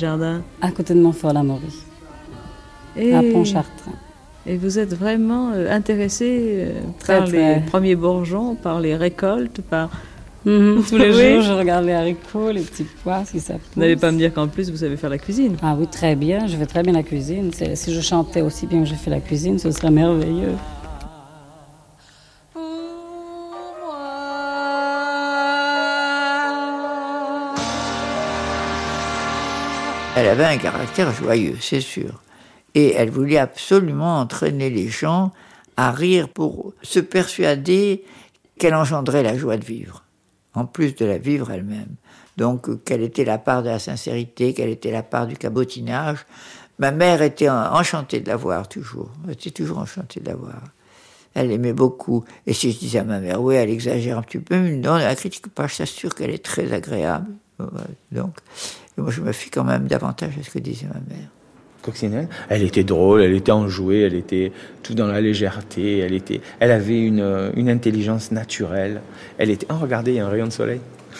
À côté de Montfort-l'Amaury, à Pontchartrain. Et vous êtes vraiment intéressé par les premiers bourgeons, par les récoltes, par... Tous les jours, je regarde les haricots, les petits pois, si ça pousse. Vous n'allez pas me dire qu'en plus, vous savez faire la cuisine ? Ah oui, très bien. Je fais très bien la cuisine. Si je chantais aussi bien que je fais la cuisine, ce serait merveilleux. Elle avait un caractère joyeux, c'est sûr. Et elle voulait absolument entraîner les gens à rire pour se persuader qu'elle engendrait la joie de vivre, en plus de la vivre elle-même. Donc, quelle était la part de la sincérité, quelle était la part du cabotinage. Ma mère était enchantée de la voir, toujours. Elle était toujours enchantée de la voir. Elle aimait beaucoup. Et si je disais à ma mère, oui, elle exagère un petit peu, mais non, elle ne critique pas, je t'assure qu'elle est très agréable. Donc, moi, je me fie quand même davantage à ce que disait ma mère. Coccinelle, elle était drôle, elle était enjouée, elle était tout dans la légèreté, elle avait une intelligence naturelle. Elle était... Oh, regardez, il y a un rayon de soleil.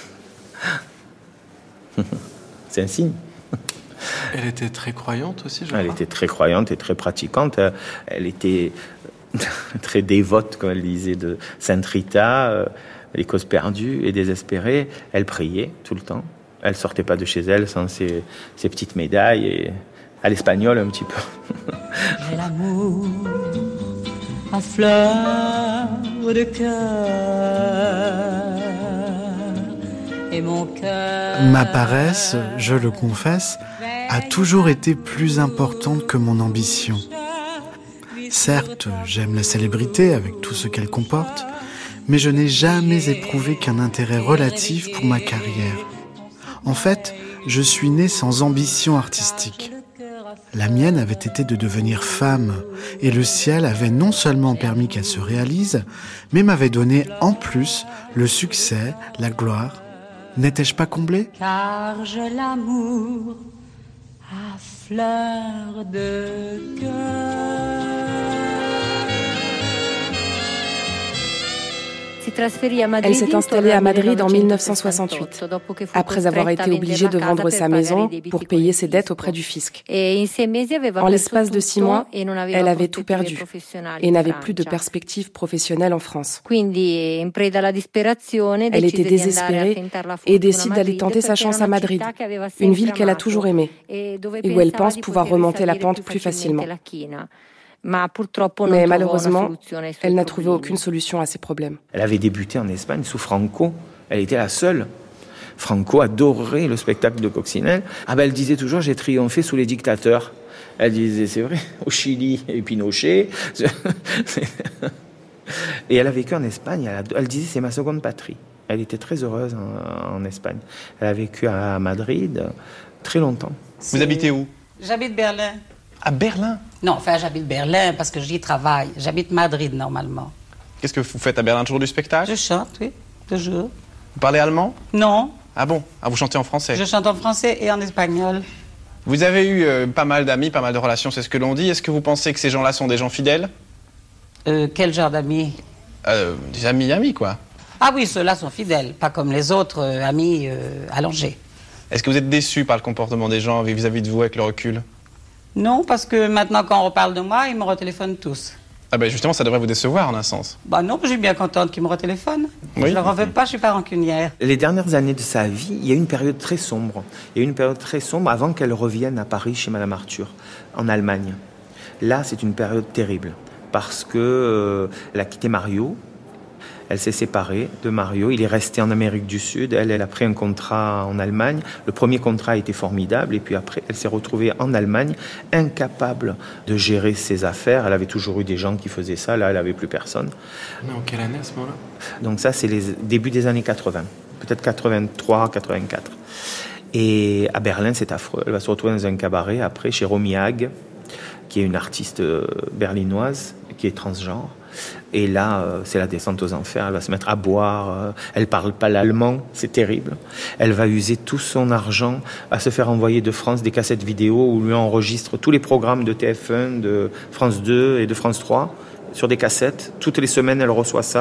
C'est un signe. Elle était très croyante aussi, je crois. Elle était très croyante et très pratiquante. Elle était très dévote, comme elle disait, de Sainte Rita, les causes perdues et désespérées. Elle priait tout le temps. Elle sortait pas de chez elle sans ses petites médailles et... à l'espagnol un petit peu. J'ai l'amour à fleur de cœur et mon cœur. Ma paresse, je le confesse, a toujours été plus importante que mon ambition. Certes, j'aime la célébrité avec tout ce qu'elle comporte, mais je n'ai jamais éprouvé qu'un intérêt relatif pour ma carrière. En fait, je suis né sans ambition artistique. La mienne avait été de devenir femme, et le ciel avait non seulement permis qu'elle se réalise, mais m'avait donné en plus le succès, la gloire. N'étais-je pas comblé ? Car j'ai l'amour à fleur de cœur. Elle s'est installée à Madrid en 1968, après avoir été obligée de vendre sa maison pour payer ses dettes auprès du fisc. En l'espace de 6 mois, elle avait tout perdu et n'avait plus de perspective professionnelle en France. Elle était désespérée et décide d'aller tenter sa chance à Madrid, une ville qu'elle a toujours aimée et où elle pense pouvoir remonter la pente plus facilement. Mais malheureusement, elle n'a trouvé aucune solution à ses problèmes. Elle avait débuté en Espagne sous Franco. Elle était la seule. Franco adorait le spectacle de Coccinelle. Elle disait toujours « j'ai triomphé sous les dictateurs ». Elle disait « c'est vrai, au Chili et Pinochet ». Et elle a vécu en Espagne. Elle disait « c'est ma seconde patrie ». Elle était très heureuse en Espagne. Elle a vécu à Madrid très longtemps. Vous habitez où ? J'habite Berlin. À Berlin ? Non, enfin, j'habite Berlin parce que j'y travaille. J'habite Madrid, normalement. Qu'est-ce que vous faites à Berlin ? Toujours du spectacle ? Je chante, oui, toujours. Vous parlez allemand ? Non. Ah bon ? Ah, vous chantez en français ? Je chante en français et en espagnol. Vous avez eu pas mal d'amis, pas mal de relations, c'est ce que l'on dit. Est-ce que vous pensez que ces gens-là sont des gens fidèles ? Quel genre d'amis ? Des amis, quoi. Ah oui, ceux-là sont fidèles, pas comme les autres amis allongés. Est-ce que vous êtes déçu par le comportement des gens vis-à-vis de vous avec le recul ? Non, parce que maintenant, quand on reparle de moi, ils me retéléphonent tous. Ah ben justement, ça devrait vous décevoir en un sens. Non, je suis bien contente qu'ils me retéléphonent. Oui. Je leur en veux pas, je suis pas rancunière. Les dernières années de sa vie, il y a eu une période très sombre. Il y a eu une période très sombre avant qu'elle revienne à Paris chez Madame Arthur, en Allemagne. Là, c'est une période terrible, parce que elle a quitté Mario. Elle s'est séparée de Mario, il est resté en Amérique du Sud, elle a pris un contrat en Allemagne. Le premier contrat a été formidable et puis après, elle s'est retrouvée en Allemagne, incapable de gérer ses affaires. Elle avait toujours eu des gens qui faisaient ça, là, elle n'avait plus personne. Mais en quelle année à ce moment-là ? Donc ça, c'est les débuts des années 80, peut-être 83, 84. Et à Berlin, c'est affreux. Elle va se retrouver dans un cabaret après, chez Romy Hague, qui est une artiste berlinoise, qui est transgenre. Et là, c'est la descente aux enfers. Elle va se mettre à boire. Elle parle pas l'allemand, c'est terrible. Elle va user tout son argent à se faire envoyer de France des cassettes vidéo où lui enregistre tous les programmes de TF1, de France 2 et de France 3 sur des cassettes. Toutes les semaines, elle reçoit ça.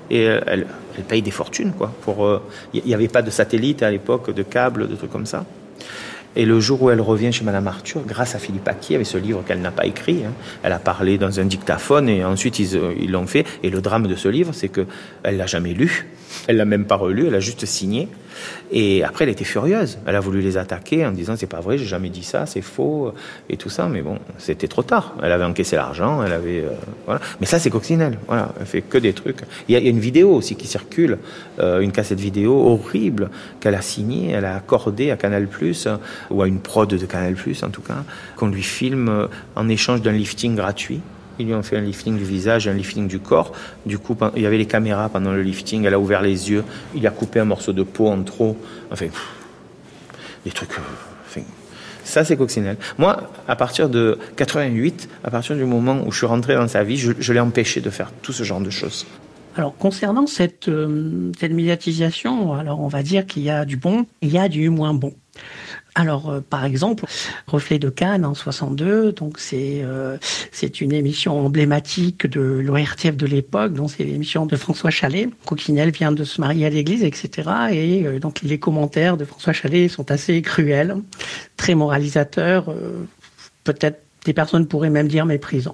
Et elle paye des fortunes, quoi. Il n'y avait pas de satellite à l'époque, de câbles, de trucs comme ça. Et le jour où elle revient chez Madame Arthur, grâce à Philippe Aki, avec ce livre qu'elle n'a pas écrit, elle a parlé dans un dictaphone et ensuite ils l'ont fait. Et le drame de ce livre, c'est qu'elle ne l'a jamais lu, elle ne l'a même pas relu, elle a juste signé. Et après, elle était furieuse. Elle a voulu les attaquer en disant « c'est pas vrai, j'ai jamais dit ça, c'est faux » et tout ça. Mais bon, c'était trop tard. Elle avait encaissé l'argent, elle avait... voilà. Mais ça, c'est Coccinelle. Voilà, elle fait que des trucs. Il y a une vidéo aussi qui circule, une cassette vidéo horrible qu'elle a signée, elle a accordée à Canal+, ou à une prod de Canal+, en tout cas, qu'on lui filme en échange d'un lifting gratuit. Ils lui ont fait un lifting du visage, un lifting du corps. Du coup, il y avait les caméras pendant le lifting. Elle a ouvert les yeux. Il a coupé un morceau de peau en trop. Enfin, des trucs... ça, c'est Coccinelle. Moi, à partir de 88, à partir du moment où je suis rentré dans sa vie, je l'ai empêché de faire tout ce genre de choses. Alors, concernant cette médiatisation, alors on va dire qu'il y a du bon, il y a du moins bon. Alors, par exemple, Reflet de Cannes en 62, donc c'est une émission emblématique de l'ORTF de l'époque, donc c'est l'émission de François Chalais. Coccinelle vient de se marier à l'église, etc. Et donc les commentaires de François Chalais sont assez cruels, très moralisateurs, peut-être des personnes pourraient même dire méprisants.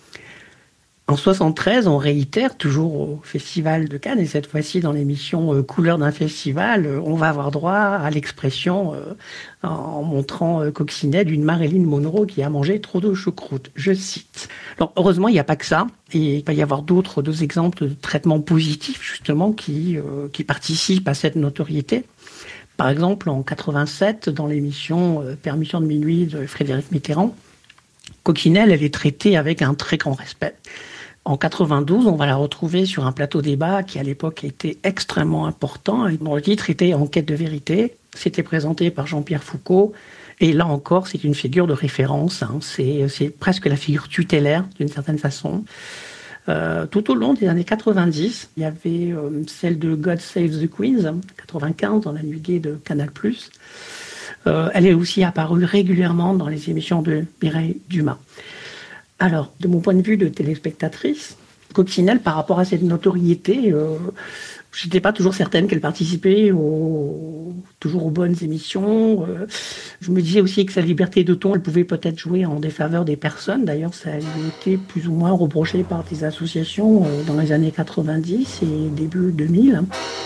En 73, on réitère, toujours au Festival de Cannes, et cette fois-ci dans l'émission Couleurs d'un festival, on va avoir droit à l'expression en montrant Coccinelle d'une Marilyn Monroe qui a mangé trop de choucroute. Je cite. Alors, heureusement, il n'y a pas que ça. Et il va y avoir deux exemples de traitements positifs, justement, qui participent à cette notoriété. Par exemple, en 87, dans l'émission Permission de minuit de Frédéric Mitterrand, Coccinelle, elle est traitée avec un très grand respect. En 92, on va la retrouver sur un plateau débat qui, à l'époque, était extrêmement important, et dont le titre était « Enquête de vérité ». C'était présenté par Jean-Pierre Foucault. Et là encore, c'est une figure de référence. C'est presque la figure tutélaire, d'une certaine façon. Tout au long des années 90, il y avait celle de God Save the Queens, 95, dans la nuit gay de Canal+. Elle est aussi apparue régulièrement dans les émissions de Mireille Dumas. Alors, de mon point de vue de téléspectatrice, Coccinelle, par rapport à cette notoriété, je n'étais pas toujours certaine qu'elle participait toujours aux bonnes émissions. Je me disais aussi que sa liberté de ton, elle pouvait peut-être jouer en défaveur des personnes. D'ailleurs, ça a été plus ou moins reproché par des associations dans les années 90 et début 2000.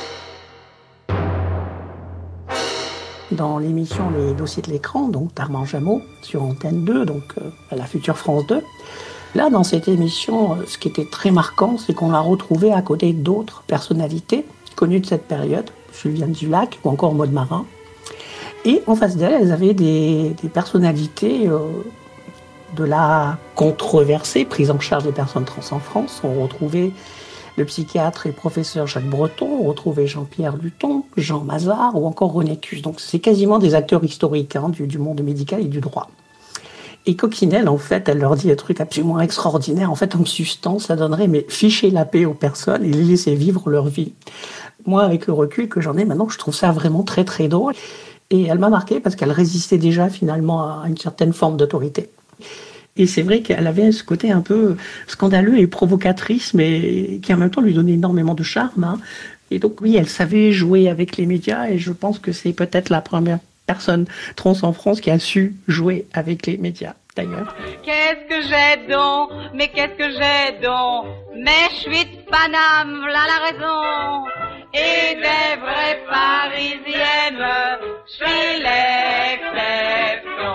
Dans l'émission Les Dossiers de l'écran, donc d'Armand Jameau, sur Antenne 2, donc à la future France 2. Là, dans cette émission, ce qui était très marquant, c'est qu'on l'a retrouvée à côté d'autres personnalités connues de cette période, Juliane Zulac ou encore Maud Marin. Et en face d'elle, elles avaient des personnalités de la controversée prise en charge des personnes trans en France. On retrouvait le psychiatre et professeur Jacques Breton, on retrouvait Jean-Pierre Luton, Jean Mazard ou encore René Cus. Donc c'est quasiment des acteurs historiques du monde médical et du droit. Et Coccinelle, en fait, elle leur dit un truc absolument extraordinaire. En fait, en substance, ça donnerait, mais ficher la paix aux personnes et les laisser vivre leur vie. Moi, avec le recul que j'en ai maintenant, je trouve ça vraiment très, très drôle. Et elle m'a marqué parce qu'elle résistait déjà finalement à une certaine forme d'autorité. Et c'est vrai qu'elle avait ce côté un peu scandaleux et provocatrice, mais qui en même temps lui donnait énormément de charme. Et donc oui, elle savait jouer avec les médias, et je pense que c'est peut-être la première personne trans en France qui a su jouer avec les médias, d'ailleurs. Qu'est-ce que j'ai donc, mais qu'est-ce que j'ai donc, mais je suis de Paname, voilà la raison. Et des vraies Parisiennes, je suis l'exception.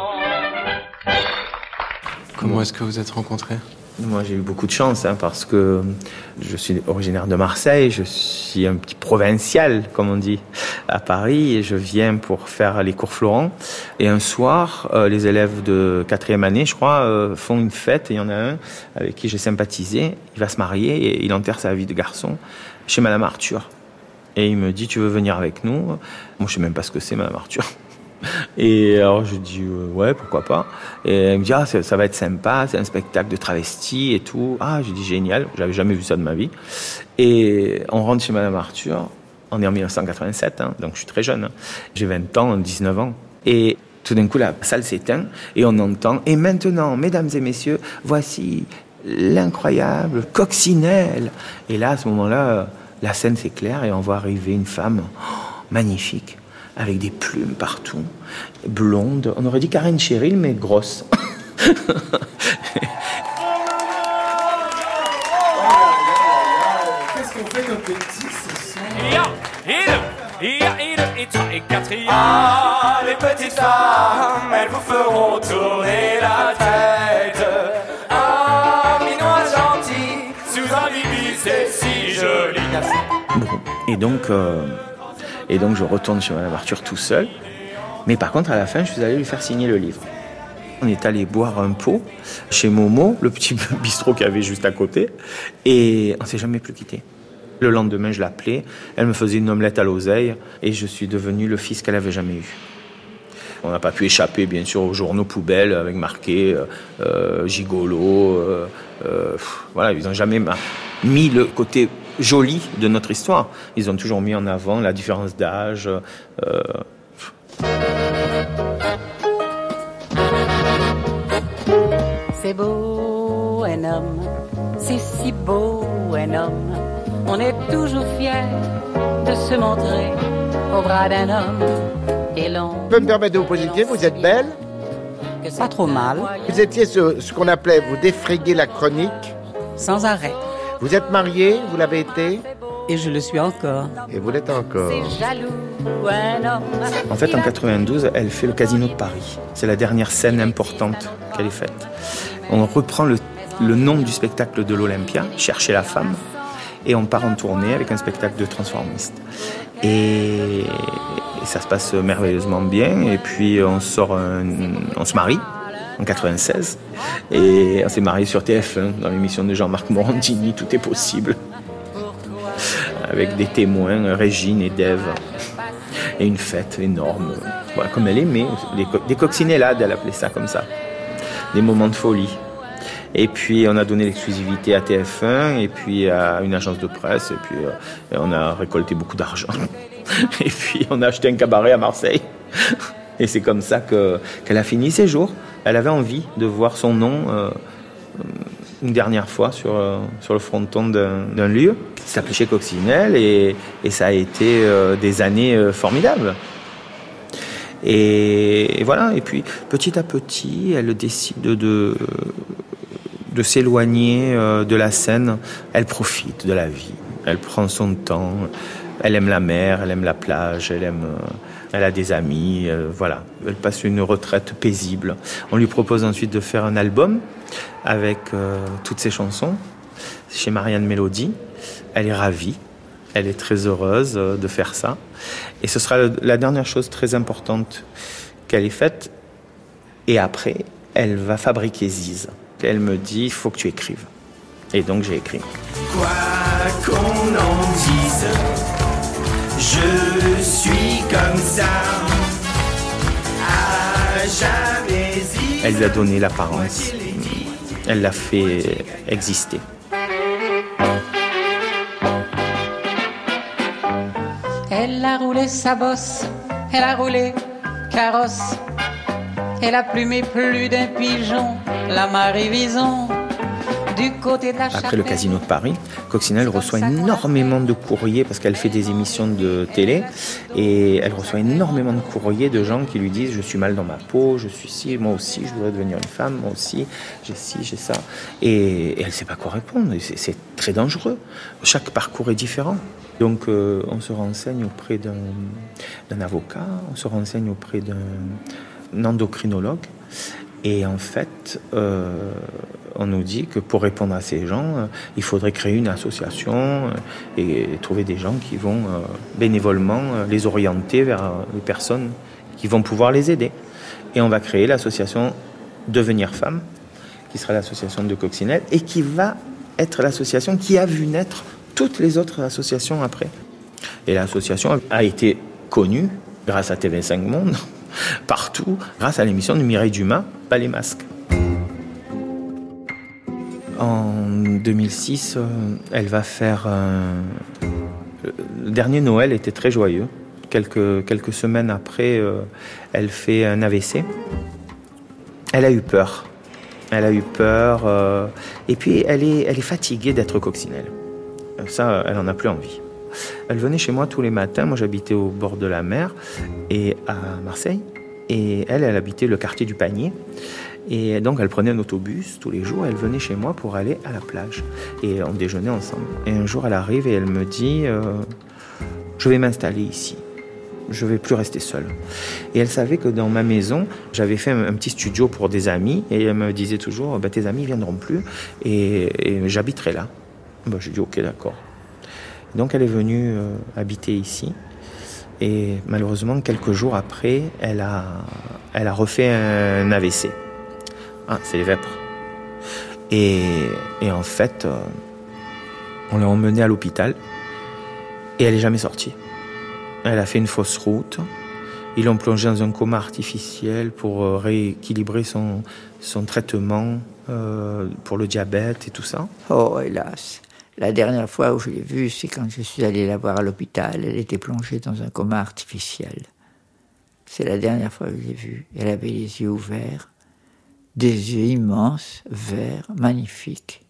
Comment est-ce que vous êtes rencontrés ? Moi, j'ai eu beaucoup de chance parce que je suis originaire de Marseille, je suis un petit provincial, comme on dit, à Paris, et je viens pour faire les cours Florent. Et un soir, les élèves de 4e année, je crois, font une fête, et il y en a un avec qui j'ai sympathisé. Il va se marier et il enterre sa vie de garçon chez Madame Arthur. Et il me dit, tu veux venir avec nous ? Moi, je sais même pas ce que c'est, Madame Arthur. Et alors je dis ouais, pourquoi pas. Et elle me dit ça va être sympa, c'est un spectacle de travestis et tout. Je dis génial, j'avais jamais vu ça de ma vie. Et on rentre chez Madame Arthur, on est en 1987, donc je suis très jeune, j'ai 20 ans, 19 ans. Et tout d'un coup la salle s'éteint et on entend « Et maintenant, mesdames et messieurs, voici l'incroyable Coccinelle ». Et là, à ce moment-là, La scène s'éclaire et on voit arriver une femme magnifique, avec des plumes partout, blonde. On aurait dit Karen Cheryl, mais grosse. Qu'est-ce qu'on fait comme petit ce soir? Ah, les petites femmes, elles vous feront tourner la tête. Ah, minoise gentille, sous un bibi, c'est si joli. Bon, et donc je retourne chez Madame Arthur tout seul. Mais par contre, à la fin, je suis allé lui faire signer le livre. On est allé boire un pot chez Momo, le petit bistrot qu'il y avait juste à côté, et on s'est jamais plus quitté. Le lendemain, je l'appelais, elle me faisait une omelette à l'oseille, et je suis devenu le fils qu'elle avait jamais eu. On n'a pas pu échapper, bien sûr, aux journaux poubelles avec marqué gigolo. Voilà, ils n'ont jamais mis le côté joli de notre histoire. Ils ont toujours mis en avant la différence d'âge. C'est beau un homme, c'est si beau un homme. On est toujours fiers de se montrer au bras d'un homme. Et l'on... Je peux me permettre de vous poser une question, vous êtes belle? Pas trop mal. Vous étiez ce qu'on appelait, vous défrayez la chronique. Sans arrêt. Vous êtes mariée, vous l'avez été? Et je le suis encore. Et vous l'êtes encore. C'est jaloux un homme. En fait, en 92, elle fait le Casino de Paris. C'est la dernière scène importante qu'elle ait faite. On reprend le nom du spectacle de l'Olympia, Chercher la femme, et on part en tournée avec un spectacle de transformiste. Et ça se passe merveilleusement bien. Et puis on se marie en 96. Et on s'est marié sur TF1 dans l'émission de Jean-Marc Morandini, Tout est possible. Avec des témoins, Régine et Dave. Et une fête énorme. Voilà, comme elle aimait. Des coccinellades, elle appelait ça comme ça. Des moments de folie. Et puis on a donné l'exclusivité à TF1 et puis à une agence de presse et puis on a récolté beaucoup d'argent. Et puis on a acheté un cabaret à Marseille. Et c'est comme ça qu'elle a fini ses jours. Elle avait envie de voir son nom une dernière fois sur le fronton d'un lieu qui s'appelait chez Coccinelle et ça a été des années formidables. Et voilà, et puis petit à petit, elle décide de s'éloigner de la scène. Elle profite de la vie, elle prend son temps, elle aime la mer, elle aime la plage, elle a des amis, voilà. Elle passe une retraite paisible. On lui propose ensuite de faire un album avec toutes ses chansons chez Marianne Mélodie. Elle est ravie, elle est très heureuse de faire ça. Et ce sera la dernière chose très importante qu'elle ait faite. Et après, elle va fabriquer Ziz. Elle me dit, il faut que tu écrives. Et donc j'ai écrit. Quoi qu'on en dise, je suis comme ça, à jamais. Elle lui a donné l'apparence, elle l'a fait exister. Elle a roulé sa bosse, elle a roulé carrosse, elle a plumé plus d'un pigeon, la Marie Vison. Du côté de la Après le Casino de Paris, Coccinelle reçoit énormément de courriers parce qu'elle fait des émissions de télé et elle reçoit énormément de courriers de gens qui lui disent je suis mal dans ma peau, je suis ci, moi aussi je voudrais devenir une femme, moi aussi j'ai ci, j'ai ça. Et elle ne sait pas quoi répondre, c'est très dangereux. Chaque parcours est différent. Donc on se renseigne auprès d'un avocat, on se renseigne auprès d'un endocrinologue. Et en fait, on nous dit que pour répondre à ces gens, il faudrait créer une association et trouver des gens qui vont bénévolement les orienter vers les personnes qui vont pouvoir les aider. Et on va créer l'association Devenir Femme, qui sera l'association de Coccinelle, et qui va être l'association qui a vu naître toutes les autres associations après. Et l'association a été connue grâce à TV5 Monde, partout, grâce à l'émission de Mireille Dumas, Pas les masques. En 2006, elle va faire... Le dernier Noël était très joyeux. Quelques semaines après, elle fait un AVC. Elle a eu peur. Et puis, elle est fatiguée d'être Coccinelle. Ça, elle n'en a plus envie. Elle venait chez moi tous les matins. Moi, j'habitais au bord de la mer et à Marseille. Et elle habitait le quartier du Panier. Et donc, elle prenait un autobus tous les jours. Elle venait chez moi pour aller à la plage. Et on déjeunait ensemble. Et un jour, elle arrive et elle me dit je vais m'installer ici. Je ne vais plus rester seule. Et elle savait que dans ma maison, j'avais fait un petit studio pour des amis. Et elle me disait toujours tes amis ne viendront plus. Et j'habiterai là. Je dis ok, d'accord. Donc, elle est venue habiter ici. Et malheureusement, quelques jours après, elle a refait un AVC. C'est les vêpres. Et en fait, on l'a emmenée à l'hôpital et elle n'est jamais sortie. Elle a fait une fausse route. Ils l'ont plongée dans un coma artificiel pour rééquilibrer son traitement pour le diabète et tout ça. Oh, hélas. La dernière fois où je l'ai vue, c'est quand je suis allé la voir à l'hôpital. Elle était plongée dans un coma artificiel. C'est la dernière fois que je l'ai vue. Elle avait les yeux ouverts, des yeux immenses, verts, magnifiques,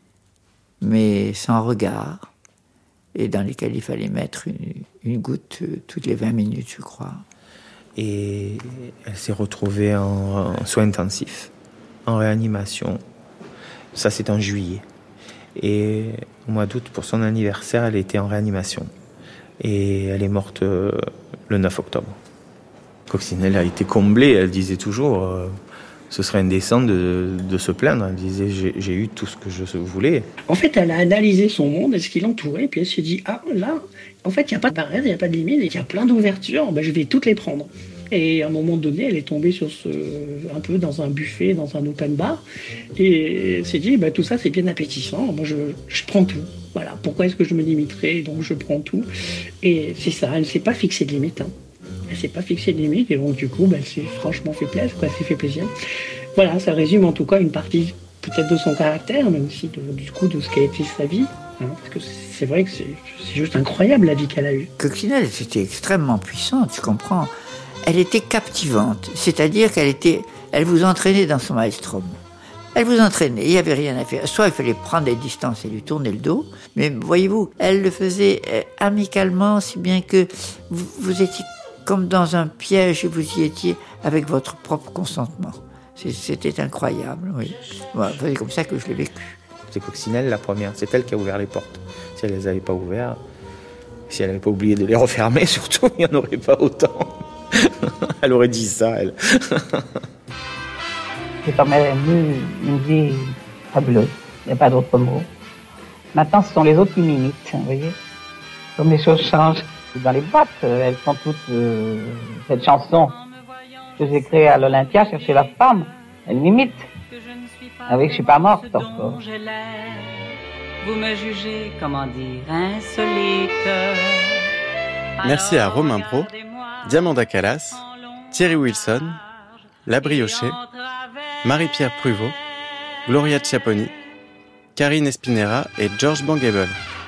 mais sans regard, et dans lesquels il fallait mettre une goutte toutes les 20 minutes, je crois. Et elle s'est retrouvée en soins intensifs, en réanimation. Ça, c'est en juillet. Et au mois d'août, pour son anniversaire, elle était en réanimation. Et elle est morte le 9 octobre. Coccinelle a été comblée. Elle disait toujours ce serait indécent de se plaindre. Elle disait j'ai eu tout ce que je voulais. En fait, elle a analysé son monde et ce qui l'entourait. Puis elle s'est dit là, en fait, il n'y a pas de barrière, il n'y a pas de limite. Il y a plein d'ouvertures. Je vais toutes les prendre. Et à un moment donné, elle est tombée un peu dans un buffet, dans un open bar. Et elle s'est dit, tout ça, c'est bien appétissant. Moi, je prends tout. Voilà. Pourquoi est-ce que je me limiterais? Donc, je prends tout. Et c'est ça. Elle ne s'est pas fixée de limite. Elle ne s'est pas fixée de limite. Et donc, du coup, elle s'est franchement fait plaisir. Elle s'est fait plaisir. Voilà, ça résume en tout cas une partie peut-être de son caractère, mais aussi de ce qu'a été sa vie. Parce que c'est vrai que c'est juste incroyable la vie qu'elle a eue. Coccinelle, c'était extrêmement puissante, tu comprends. Elle était captivante, c'est-à-dire elle vous entraînait dans son maelstrom. Elle vous entraînait, il n'y avait rien à faire. Soit il fallait prendre des distances et lui tourner le dos, mais voyez-vous, elle le faisait amicalement, si bien que vous étiez comme dans un piège et vous y étiez avec votre propre consentement. C'était incroyable, oui. Voilà, c'est comme ça que je l'ai vécu. C'est Coccinelle la première, c'est elle qui a ouvert les portes. Si elle ne les avait pas ouvertes, si elle n'avait pas oublié de les refermer, surtout, il n'y en aurait pas autant. Elle aurait dit ça, elle. C'est quand même une vie fabuleuse. Il n'y a pas d'autre mot. Maintenant, ce sont les autres qui m'imitent, vous voyez. Comme les choses changent. Dans les boîtes, elles sont toutes... cette chanson que j'ai créée à l'Olympia, Chercher la femme, elle m'imite. Avec Je suis pas morte encore. Vous me jugez, comment dire, insolite. Merci à Romain Brault, Diamanda Calas, Thierry Wilson, La Briochée, Marie-Pierre Pruvot, Gloria Chiapponi, Karine Espinera et George Bangable.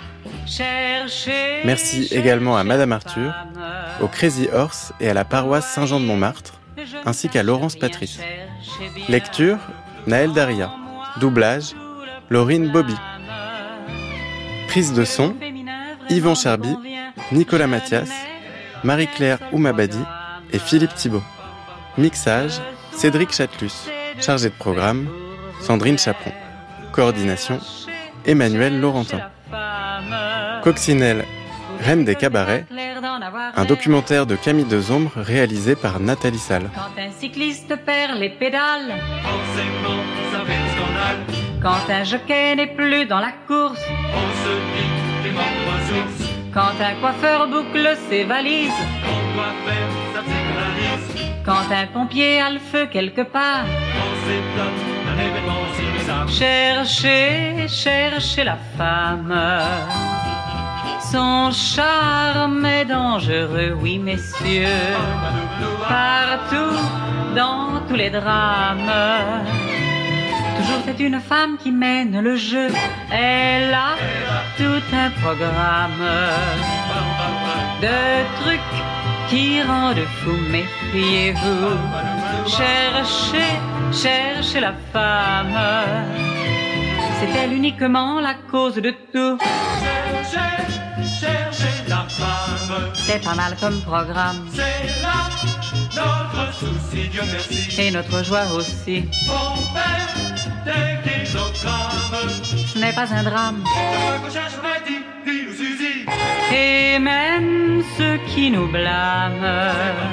Merci également à Madame Arthur, au Crazy Horse et à la paroisse Saint-Jean de Montmartre, ainsi qu'à Laurence Patrice. Lecture, Naël Daria. Doublage, Laurine Bobby. Prise de son, Yvan Charby, Nicolas Mathias, Marie-Claire Oumabadi et Philippe Thibault. Mixage, Cédric Chatelus. Chargé de programme, Sandrine Chaperon. Coordination, Emmanuel Laurentin. Coccinelle, Reine des cabarets, un documentaire de Camille Dezombre réalisé par Nathalie Salle. Quand un cycliste perd les pédales, forcément ça fait un scandale. Quand un jockey n'est plus dans la course, on se dit qu'il est mort de ressources. Quand un coiffeur boucle ses valises, on doit faire sa psychanalyse. Quand un pompier a le feu quelque part, on s'étonne d'un événement si bizarre. Cherchez la femme. Son charme est dangereux, oui messieurs, partout, dans tous les drames. Toujours c'est une femme qui mène le jeu, elle a tout un programme de trucs qui rendent fou, méfiez-vous. Cherchez la femme, c'est elle uniquement la cause de tout. Cherchez C'est pas mal comme programme. C'est là notre souci, Dieu merci. Et notre joie aussi. On fait des kilogrammes. Ce n'est pas un drame. Suzy. Et même ceux qui nous blâment,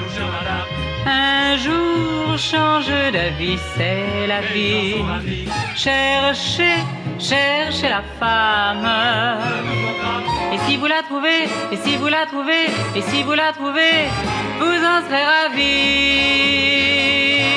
un jour change d'avis, c'est la vie. Cherchez la femme. Et si vous la trouvez, et si vous la trouvez, et si vous la trouvez, vous en serez ravis.